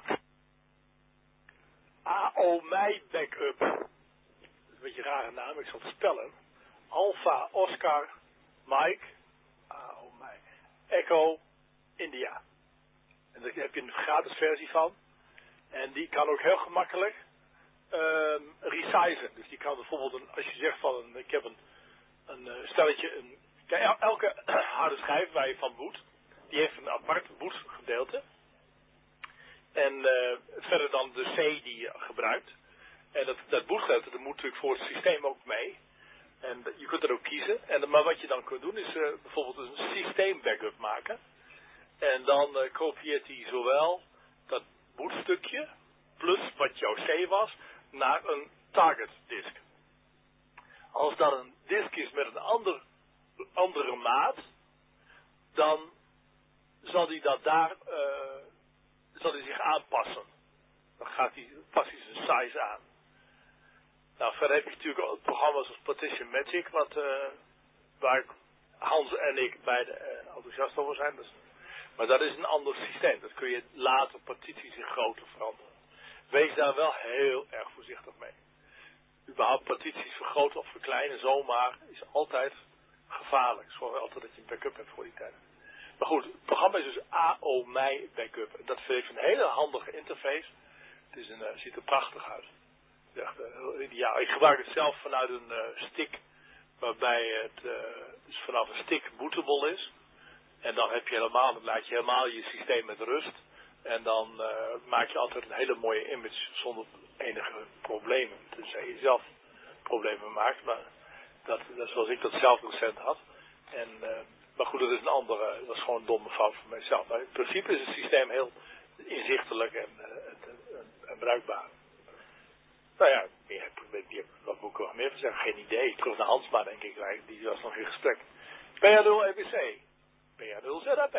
A O M I Backup. Dat is een beetje een rare naam, ik zal het spellen. Alpha Oscar Mike A O M I Echo India. En daar heb je een gratis versie van. En die kan ook heel gemakkelijk um, resizen. Dus die kan bijvoorbeeld, een, als je zegt van een, ik heb een, een uh, stelletje, een, ja, elke harde schijf waar je van boot, die heeft een apart bootgedeelte. En uh, verder dan de C die je gebruikt. En dat, dat bootgedeelte, dat moet natuurlijk voor het systeem ook mee. En je kunt er ook kiezen. En, maar wat je dan kunt doen is uh, bijvoorbeeld een systeem backup maken. En dan uh, kopieert hij zowel dat bootstukje plus wat jouw C was naar een target disk. Als dat een disk is met een ander, andere maat, dan zal hij dat daar uh, zal hij zich aanpassen. Dan gaat hij, past hij zijn size aan. Nou, verder heb je natuurlijk ook programma's als Partition Magic, wat, uh, waar ik Hans en ik beide uh, enthousiast over zijn. Dus, maar dat is een ander systeem. Dat kun je later partities in grootte veranderen. Wees daar wel heel erg voorzichtig mee. Überhaupt partities vergroten of verkleinen zomaar is altijd gevaarlijk. Zorg altijd dat je een backup hebt voor die tijd. Maar goed, het programma is dus A O M I Backup. Dat heeft een hele handige interface. Het is een, uh, ziet er prachtig uit. Het is echt uh, heel ideaal. Ik gebruik het zelf vanuit een uh, stick. Waarbij het uh, dus vanaf een stick bootable is. En dan heb je helemaal, dan laat je helemaal je systeem met rust. En dan uh, maak je altijd een hele mooie image zonder enige problemen. Dus je zelf problemen maakt. Maar dat, dat is zoals ik dat zelf recent had. En, uh, maar goed, dat is een andere, dat is gewoon een domme fout van mijzelf. Maar in principe is het systeem heel inzichtelijk en, uh, en, en, en bruikbaar. Nou ja, meer, meer, wat moet ik er nog meer van zeggen? Geen idee. Terug naar Hansma, denk ik. Die was nog in gesprek. P A nul E B C. P A nul Z A P.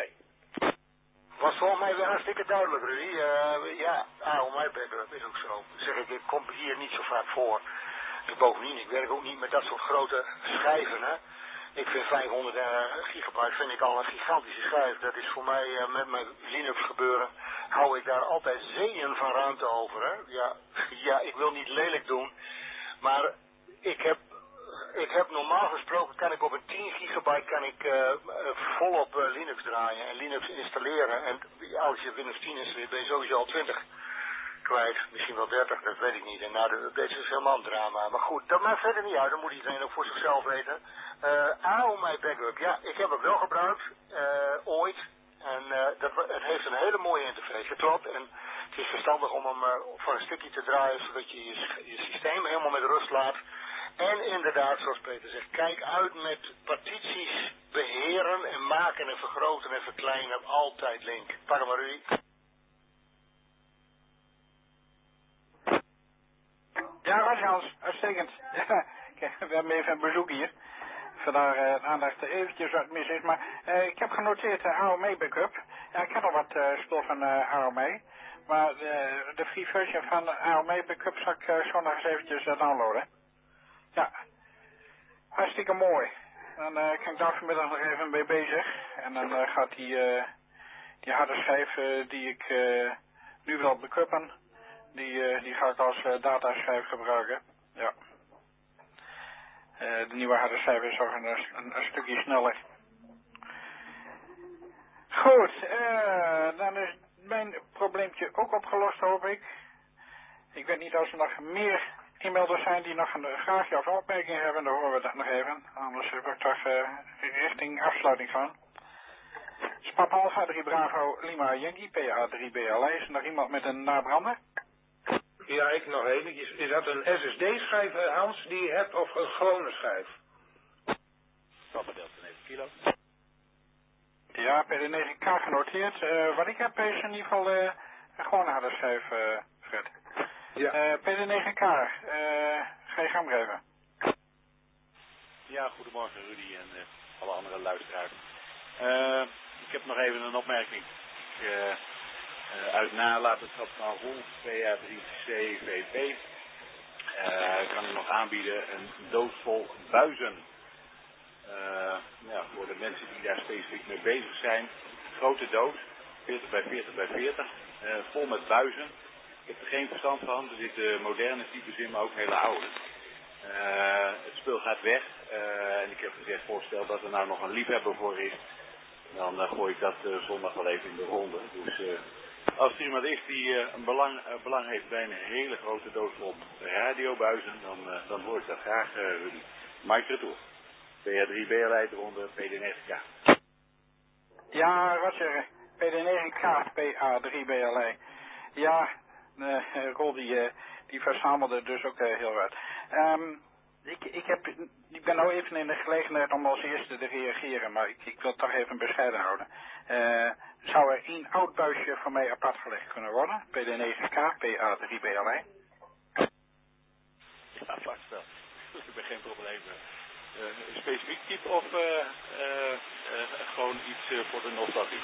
Was volgens mij weer hartstikke duidelijk, Rudy. Uh, ja, A O M I Backup is ook zo. Zeg ik, ik kom hier niet zo vaak voor. En bovendien, ik werk ook niet met dat soort grote schijven, hè. Ik vind vijfhonderd uh, gigabyte vind ik al een gigantische schijf. Dat is voor mij uh, met mijn Linux gebeuren, hou ik daar altijd zeeën van ruimte over. Hè? Ja, ja, ik wil niet lelijk doen, maar ik heb, ik heb normaal gesproken kan ik op een tien gigabyte kan ik uh, uh, volop uh, Linux draaien en Linux installeren. En als je Windows tien installeert ben je sowieso al twintig kwijt. Misschien wel dertig, dat weet ik niet. En nou, de, deze is helemaal een drama. Maar goed, dat maakt verder niet uit. Dat moet iedereen ook voor zichzelf weten. Uh, A O M I Backup, ja, ik heb het wel gebruikt. Uh, ooit. En uh, dat, het heeft een hele mooie interface. Het klopt. En het is verstandig om hem uh, voor een stukje te draaien, zodat je je, je systeem helemaal met rust laat. En inderdaad, zoals Peter zegt, kijk uit met partities beheren en maken en vergroten en verkleinen. Altijd link. Pak hem maar, Rudy. Ja, was Jans, uitstekend. Ja, we hebben even een bezoek hier. Vandaar uh, de aandacht eventjes wat mis is. Maar uh, ik heb genoteerd uh, A O M I Backup. Ja, ik heb nog wat uh, stof van uh, A O M I. Maar uh, de free version van A O M I Backup zal ik uh, zo nog eens eventjes uh, downloaden. Ja, hartstikke mooi. Dan uh, kan ik daar vanmiddag nog even mee bezig. En dan uh, gaat die, uh, die harde schijf uh, die ik uh, nu wil backuppen, die, uh, die ga ik als uh, dataschijf gebruiken. Ja. Uh, de nieuwe harde schijf is ook een, een, een stukje sneller. Goed, uh, dan is mijn probleempje ook opgelost, hoop ik. Ik weet niet of er nog meer e-mailers zijn die nog een vraagje of opmerking hebben, dan horen we dat nog even. Anders heb ik toch uh, richting afsluiting gaan. Dus Papa Alpha drie Bravo Lima Yankee, P A drie B L I. Is er nog iemand met een nabrander? Ja, ik nog even. Is, is dat een S S D-schijf, uh, Hans, die je hebt, of een gewone schijf? Papa Delta negen kilo. Ja, P D negen K genoteerd. Uh, wat ik heb is in ieder geval uh, een gewone harde schijf, uh, Fred. Ja. Uh, P D negen K, uh, ga je gang geven. Ja, goedemorgen Rudy en uh, alle andere luisteraars. Uh, ik heb nog even een opmerking. Ik, uh, uh, uit nalatenschap van Rolf, P A drie C V P, uh, kan ik nog aanbieden een doos vol buizen. Uh, ja, voor de mensen die daar specifiek mee bezig zijn. Grote doos, veertig bij veertig bij veertig, uh, vol met buizen. Ik heb er geen verstand van, er zitten moderne types in, maar ook hele oude. Uh, het spul gaat weg uh, en ik heb gezegd, voorstel dat er nou nog een liefhebber voor is. Dan uh, gooi ik dat uh, zondag wel even in de ronde. Dus uh, als er iemand is die uh, een belang, uh, belang heeft bij een hele grote doos vol radiobuizen, dan, uh, dan hoor ik dat graag, uh, Rudy. Mike Retour. P A drie B L I eronder, P D negen K. Ja, wat zeggen? P D negen K, P A drie B L I. Ja, uh, Rol die, uh, die verzamelde dus ook uh, heel wat. Um, ik, ik, heb, ik ben nou even in de gelegenheid om als eerste te reageren, maar ik, ik wil het toch even bescheiden houden. Uh, zou er één oud buisje voor mij apart gelegd kunnen worden? P D negen K, P A drie B L I. Ja, vast wel. Ik ben geen probleem. Uh, een specifiek type of uh, uh, uh, gewoon iets uh, voor de nostalgie?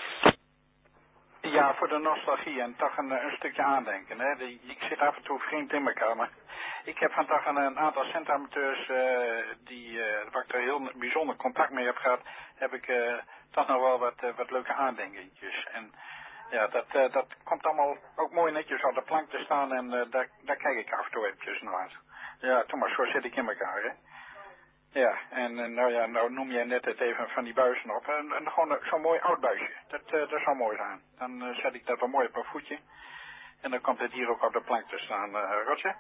Ja, voor de nostalgie en toch een, een stukje aandenken. Hè? Ik zit af en toe vreemd in mijn kamer. Ik heb vandaag een, een aantal centamateurs uh, die, uh, waar ik er heel bijzonder contact mee heb gehad, heb ik uh, toch nog wel wat, uh, wat leuke aandenkentjes. En ja, dat, uh, dat komt allemaal ook mooi netjes op de plank te staan en uh, daar, daar kijk ik af en toe eventjes naar. Ja, toen maar, zo zit ik in elkaar, hè. Ja, en uh, nou ja, nou noem jij net het even van die buizen op. En, en gewoon zo'n mooi oud buisje. Dat, uh, dat zou mooi zijn. Dan uh, zet ik dat wel mooi op een voetje. En dan komt het hier ook op de plank te staan, uh, Roger.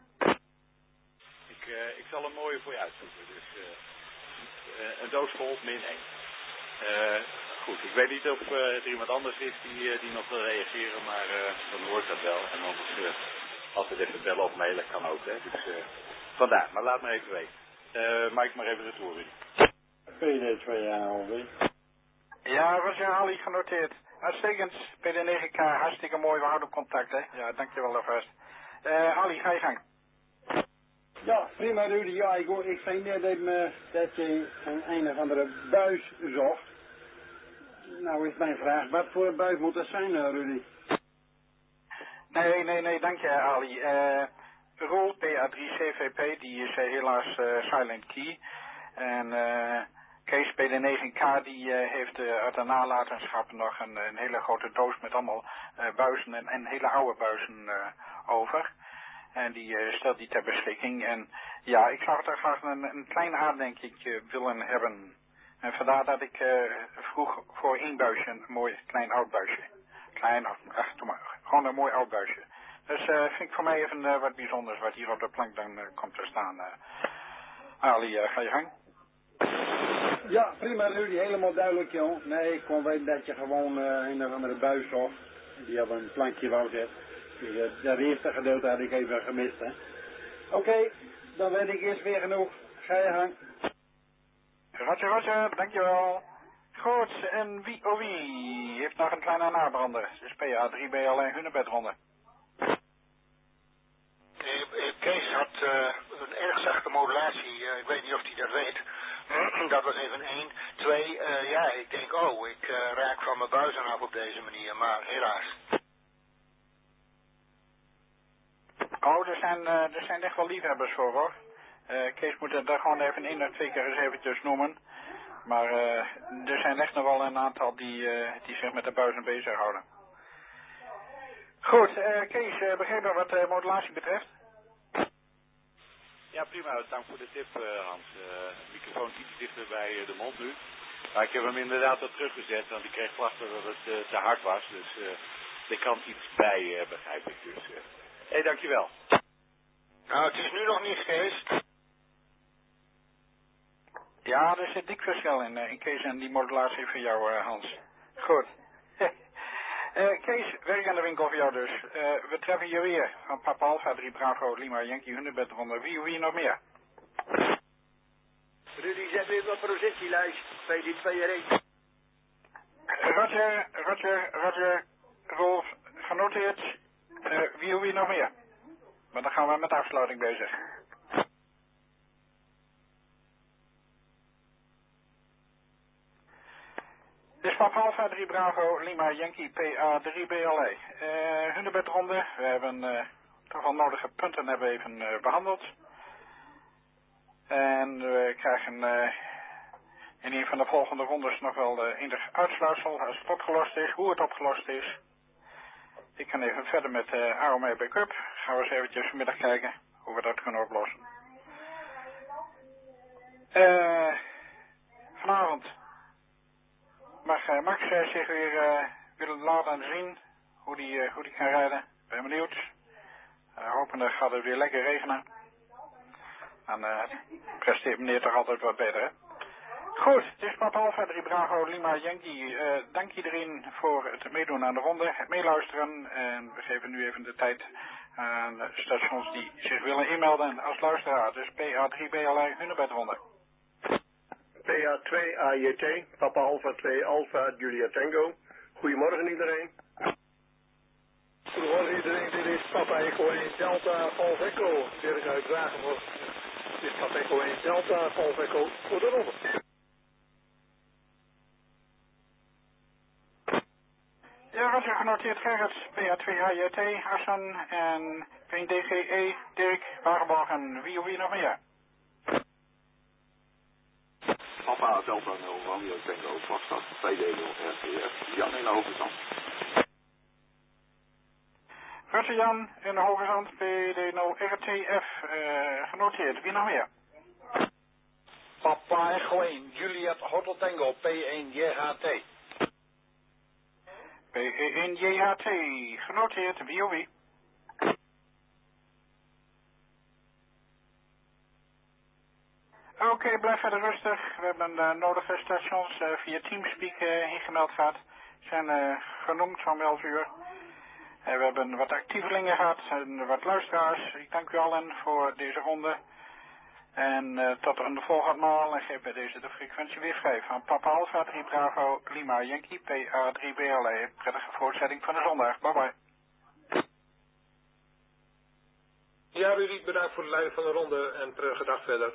Ik, uh, ik zal een mooie voor je uitzoeken. Dus uh, uh, een doos vol min één. Uh, goed, ik weet niet of uh, er iemand anders is die, uh, die nog wil reageren, maar uh, dan hoort dat wel. En anders uh, altijd even bellen of mailen kan ook, hè. Dus uh, vandaar, maar laat me even weten. Uh, maak maar even retour in. P D twee A O W. Ja, Roger, Ali genoteerd. Uitstekend, P D negen K, hartstikke mooi, we houden contact, hè. Ja, dankjewel alvast. Uh, Ali, ga je gang. Ja, prima Rudy. Ja, ik, hoor, ik zei net dat, me, dat je een een of andere buis zocht. Nou is mijn vraag, wat voor een buis moet dat zijn, Rudy? Nee, nee, nee, dank je, Ali. Uh, Rol P A drie C V P, die is uh, helaas uh, silent key. En uh, Kees P D negen K, die uh, heeft uh, uit de nalatenschap nog een, een hele grote doos met allemaal uh, buizen en, en hele oude buizen uh, over. En die uh, stelt die ter beschikking. En ja, ik zou er graag een, een klein aandenkentje willen hebben. En vandaar dat ik uh, vroeg voor één buisje, een mooi klein oud buisje. Klein, ach, doe maar, gewoon een mooi oud buisje. Dus uh, vind ik voor mij even uh, wat bijzonders wat hier op de plank dan uh, komt te staan. Uh. Ali, uh, ga je gang? Ja, prima Rudy, helemaal duidelijk joh. Nee, ik kon weten dat je gewoon uh, een of andere buis zocht. Die op een plankje wou zetten. Dus uh, dat eerste gedeelte had ik even gemist, hè. Oké, okay, dan weet ik eerst weer genoeg. Ga je gang. Roger, Roger, dankjewel. Goed, en wie, oh wie, heeft nog een kleine nabrander? Dus P A drie B L en Hunebedronde. Kees had uh, een erg zachte modulatie, uh, ik weet niet of hij dat weet. Dat was even één. Twee, uh, ja, ik denk, oh, ik uh, raak van mijn buizen af op deze manier, maar helaas. Oh, er zijn, uh, er zijn echt wel liefhebbers voor, hoor. Uh, Kees moet het daar gewoon even één of twee keer eens eventjes noemen. Maar uh, er zijn echt nog wel een aantal die, uh, die zich met de buizen bezighouden. Goed, uh, Kees, uh, begreep je wat uh, modulatie betreft? Ja, prima. Dank voor de tip, uh, Hans. Uh, de microfoon iets dichter bij uh, de mond nu. Maar ik heb hem inderdaad al teruggezet, want ik kreeg klachten dat het uh, te hard was. Dus uh, er kan iets bij, uh, begrijp ik. Dus, hé, uh. hey, dankjewel. Nou, het is nu nog niet, Kees. Ja, er zit dik verschil in, uh, in Kees en die modulatie voor jou, uh, Hans. Goed. Uh, Kees, werk aan de winkel voor jou dus. Uh, we treffen je weer van Papa Alpha drie Bravo Lima Yankee Hunebedronde. Wie, wie nog meer? Rudy, zet weer wat positielijst. P D twee R één. Roger, Roger, Roger, Rolf, genoteerd. Uh, wie, wie nog meer? Maar dan gaan we met de afsluiting bezig. Dit is Papa Alpha drie Bravo Lima Yankee P A drie B L E. Uh, Hunebedronde, we hebben uh, toch wel nodige punten hebben we even uh, behandeld. En we krijgen uh, in een van de volgende rondes nog wel uh, enig uitsluitsel als het opgelost is, hoe het opgelost is. Ik ga even verder met uh, A O M Backup. Gaan we eens eventjes vanmiddag kijken hoe we dat kunnen oplossen. Uh, vanavond mag uh, Max uh, zich weer uh, willen laten zien hoe die, uh, hoe die kan rijden. Ben benieuwd. Uh, hopende gaat het weer lekker regenen. Dan uh, presteert meneer toch altijd wat beter, hè? Goed, het is Papa Alpha drie Bravo Lima Yankee. Uh, dank iedereen voor het meedoen aan de ronde, het meeluisteren. En we geven nu even de tijd aan de stations die zich willen inmelden als luisteraar. Dus P A drie B L E Hunebedronde. P A twee A J T, Papa Alpha twee Alpha Julia Tango. Goedemorgen iedereen. Goedemorgen iedereen, dit is Papa Echo één Delta Golf Echo. Dirk uit Wagenborg. Dit is Papa Echo één Delta Golf Echo voor de ronde. Ja, Roger, genoteerd Gerrit, P A twee H J T, Hassan en P één D G E, Dirk, Wagenborg en wie of wie nog meer? Papa Delta nul Romeo Tango, Vaststad P D nul R T F, Jan in de Hoogezand. Rutte Jan in de Hoogezand, P D nul R T F, uh, genoteerd. Wie nog meer? Papa Echo één, Juliet Hotel Tango, P één J H T. P één J H T, genoteerd. Wie of wie? Oké, okay, blijf verder rustig. We hebben de nodige stations uh, via Teamspeak uh, ingemeld gehad. Zijn uh, genoemd van elf uur. Uh, we hebben wat actievelingen gehad en wat luisteraars. Ik dank u allen voor deze ronde. En uh, tot een volgend maal en geef bij deze de frequentie weer vrij. Van Papa Alpha drie Bravo Lima Yankee P A drie B L E. Prettige voortzetting van de zondag. Bye bye. Ja, Rudy, bedankt voor de leiding van de ronde en prettige dag verder.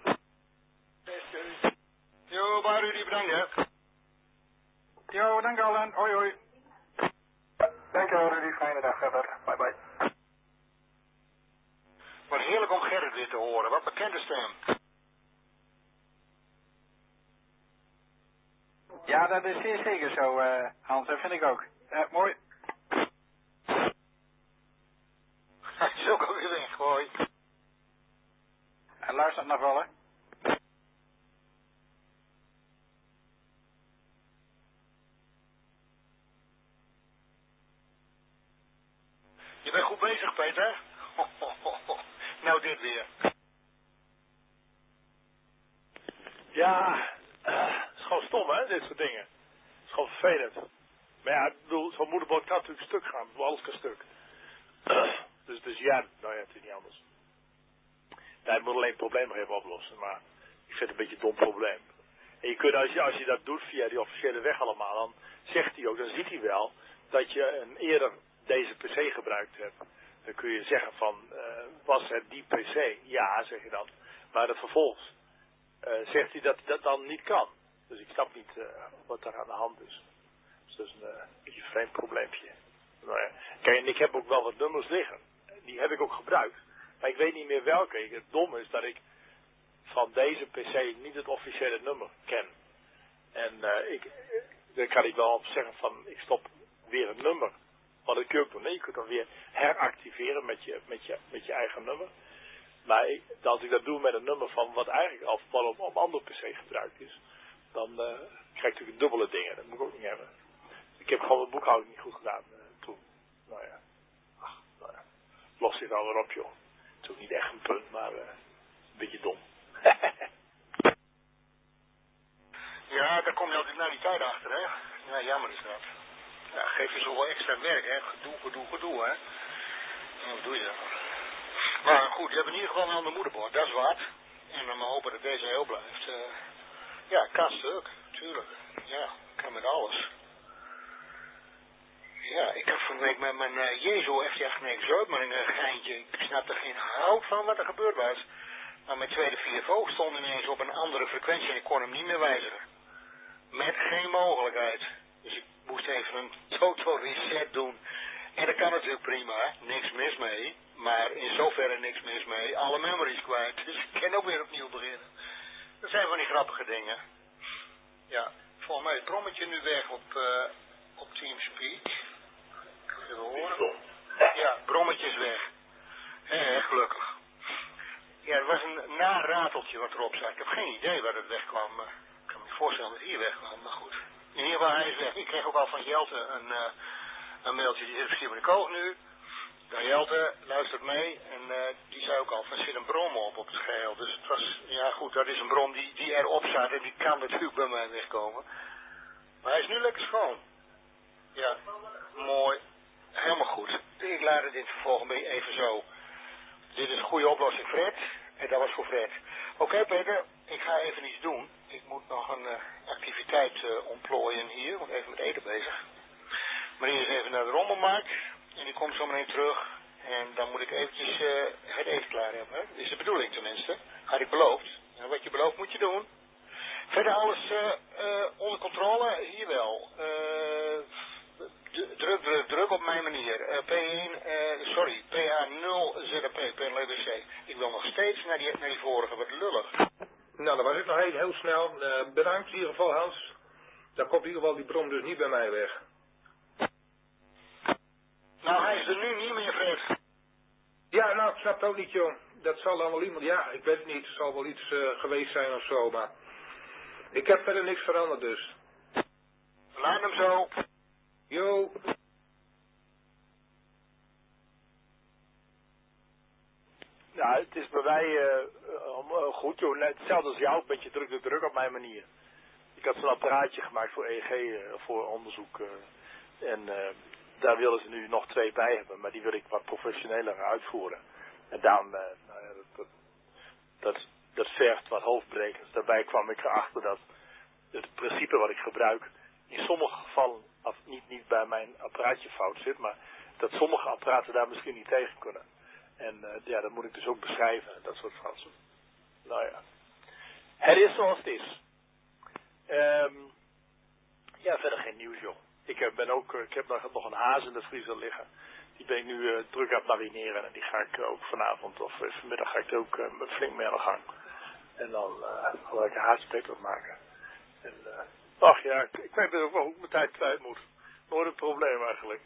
Jo, bye Rudy, bedankt hè. Jo, dank allen. Hoi hoi. Dankjewel Rudy, fijne dag verder. Bye bye. Wat heerlijk om Gerrit weer te horen, wat bekende stem. Ja, dat is zeer zeker zo, uh, Hans, dat vind ik ook. Uh, mooi. Hij is ook alweer weg, hoi. En luistert nog wel, hè? Je bent goed bezig, Peter. Nou, dit weer. Ja, uh, het is gewoon stom, hè, dit soort dingen. Het is gewoon vervelend. Maar ja, ik bedoel, zo'n moederboot kan natuurlijk stuk gaan. Ik bedoel, alles kan stuk. Uh, dus, dus ja, nou ja, het is niet anders. Ja, je moet alleen het probleem nog even oplossen, maar ik vind het een beetje een dom probleem. En je kunt, als je, als je dat doet via die officiële weg allemaal, dan zegt hij ook, dan ziet hij wel dat je een eerder deze P C gebruikt hebt. Dan kun je zeggen van, uh, was het die P C? Ja, zeg je dan. Maar dat vervolgens uh, zegt hij dat dat dan niet kan. Dus ik snap niet uh, wat daar aan de hand is. Dus dat is een uh, beetje een vreemd probleempje. Nou ja. Kijk, en ik heb ook wel wat nummers liggen. Die heb ik ook gebruikt. Maar ik weet niet meer welke. Het domme is dat ik van deze P C niet het officiële nummer ken. En uh, ik, dan kan ik wel op zeggen van, ik stop weer een nummer. Maar dat kun je ook doen. Nee, je kunt dan weer heractiveren met je, met je, met je eigen nummer. Maar ik, als ik dat doe met een nummer van wat eigenlijk al wat op, op andere P C gebruikt is, dan uh, krijg ik natuurlijk dubbele dingen. Dat moet ik ook niet hebben. Ik heb gewoon mijn boekhouding niet goed gedaan uh, toen. Nou ja. Ach, nou ja. Los zich al weer op, joh. Het is ook niet echt een punt, maar uh, een beetje dom. Ja, daar kom je altijd na die tijd achter, hè. Ja, jammer is dat. Ja, geef je zoveel extra werk, hè. Gedoe, gedoe, gedoe, hè. En wat doe je dan? Maar goed, je hebt in ieder geval een ander moederbord, dat is wat. En dan maar hopen dat deze heel blijft. Uh, ja, kan stuk, tuurlijk. Ja, kan met alles. Ja, ik heb van de week met mijn uh, Jezo F T acht negen maar een uh, geintje. Ik snapte geen hout van wat er gebeurd was. Maar mijn tweede V F O stond ineens op een andere frequentie en ik kon hem niet meer wijzigen. Met geen mogelijkheid. Dus ik moest even een total reset doen. En dat kan natuurlijk prima, niks mis mee. Maar in zoverre niks mis mee. Alle memories kwijt. Dus ik kan ook weer opnieuw beginnen. Dat zijn van die grappige dingen. Ja, volgens mij is het brommetje nu weg op, uh, op Teamspeak. Even horen. Ja, brommetje is weg. Hé, gelukkig. Ja, het was een na-rateltje wat erop zat. Ik heb geen idee waar het wegkwam. Ik kan me niet voorstellen dat het hier wegkwam, maar goed. In ieder geval, hij is weg. Ik kreeg ook al van Jelte een, uh, een mailtje. Die zit misschien in de koog nu. Nou, Jelte luistert mee en uh, die zei ook al van er zit een brom op op het geheel. Dus het was, ja goed, dat is een brom die, die erop staat en die kan natuurlijk bij mij wegkomen. Maar hij is nu lekker schoon. Ja, mooi. Helemaal goed. Ik laat het in het vervolg even zo. Dit is een goede oplossing, Fred. En dat was voor Fred. Oké, okay, Peter, ik ga even iets doen. Ik moet nog een uh, activiteit uh, ontplooien hier. Ik ben even met eten bezig. Maar hier is even naar de rommelmarkt. En die komt zo meteen terug. En dan moet ik eventjes uh, het eten klaar hebben. Hè? Dat is de bedoeling tenminste. Had ik beloofd. En wat je belooft moet je doen. Verder alles uh, uh, onder controle. Hier wel. Uh, druk, druk, druk op mijn manier. Uh, P één, uh, sorry, P A nul naar die, naar die vorige, wat lullig. Nou, dan was ik nog heel, heel snel. Uh, bedankt in ieder geval, Hans. Dan komt in ieder geval die brom dus niet bij mij weg. Nou, hij is er nu niet meer, Fred. Ja, nou, ik snap het ook niet, joh. Dat zal dan wel iemand, ja, ik weet het niet. Het zal wel iets uh, geweest zijn of zo, maar... Ik heb verder niks veranderd, dus. Laat hem zo. Jo. Ja, het is bij mij uh, uh, goed, joh. Net hetzelfde als jou, een beetje druk de druk op mijn manier. Ik had zo'n apparaatje gemaakt voor E E G, uh, voor onderzoek. Uh, en uh, daar willen ze nu nog twee bij hebben, maar die wil ik wat professioneler uitvoeren. En daarom, uh, nou ja, dat, dat, dat, dat vergt wat hoofdbrekens. Daarbij kwam ik erachter dat het principe wat ik gebruik in sommige gevallen, of niet, niet bij mijn apparaatje fout zit, maar dat sommige apparaten daar misschien niet tegen kunnen. En uh, ja, dat moet ik dus ook beschrijven, dat soort Fransen. Nou ja, het is zoals het is. Um, ja, verder geen nieuws, joh. Ik heb, ben ook, ik heb nog, nog een haas in de vriezer liggen. Die ben ik nu uh, druk aan het marineren en die ga ik uh, ook vanavond of uh, vanmiddag ga ik er ook uh, flink mee aan de gang. En dan uh, ga ik een haaspeper maken. En, uh, ach ja, ik, ik weet ook wel hoe ik mijn tijd kwijt moet. Nooit een probleem eigenlijk.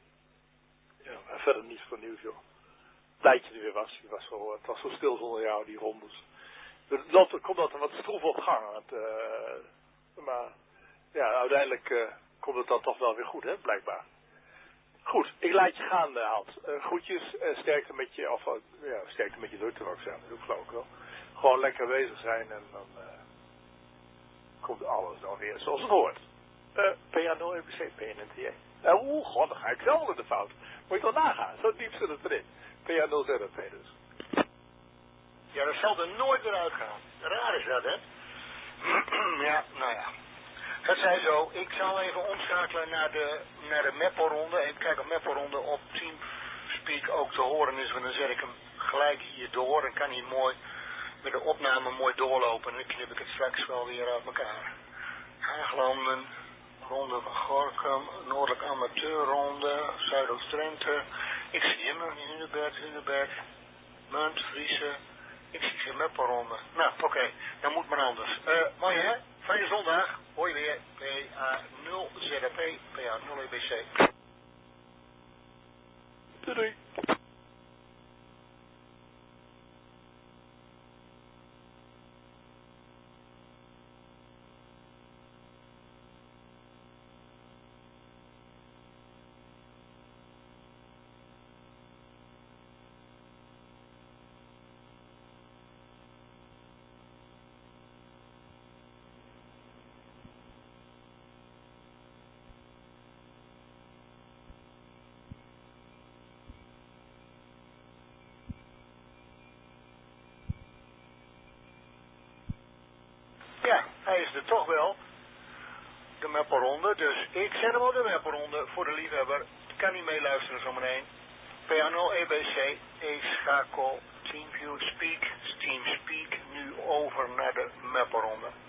Ja, maar verder niets voor nieuws, joh. Tijd je er weer was. Je was zo, het was zo stil zonder jou, die rondes. Er komt dat er wat stroef op gang. Want, uh, maar ja, uiteindelijk uh, komt het dan toch wel weer goed, hè, blijkbaar. Goed, ik laat je gaan, uh, Hans. Uh, groetjes, uh, sterkte met je, of uh, ja, sterkte met je drukte, wou ik zeggen. Dat doe ik geloof ik wel. Gewoon lekker bezig zijn en dan uh, komt alles dan weer zoals het hoort. Uh, P A nul E B C, P N N T E. Uh, Oeh, god, dan ga ik zelf in de fout. Moet je toch nagaan, zo diep zit het erin. P A nul Z P dus. Ja, dat zal er nooit meer uitgaan. Raar is dat, hè? Ja, nou ja. Het zij zo, ik zal even omschakelen naar de, naar de Meppelronde. Even kijken of Meppelronde op Teamspeak ook te horen is. Want dan zet ik hem gelijk hier door. En kan hij mooi met de opname mooi doorlopen. En dan knip ik het straks wel weer uit elkaar. Haaglanden, Ronde van Gorkum, Noordelijk Amateurronde, Zuidoost-Drenthe. Ik zie hem, Hunebed, Hunebed, Munt, Friese. Ik zie geen Meppelronde. Nou, oké, okay. Dan moet maar anders. Uh, mooi hè? Fijne zondag. Hoi weer. P A nul Z P, P A nul E B C. Doei doei. Ja, hij is er toch wel. De Meppelronde. Dus ik zet hem op de Meppelronde voor de liefhebber. Kan niet meeluisteren zometeen. P A nul E B C. Ik schakel TeamView Speak. TeamSpeak nu over naar de Meppelronde.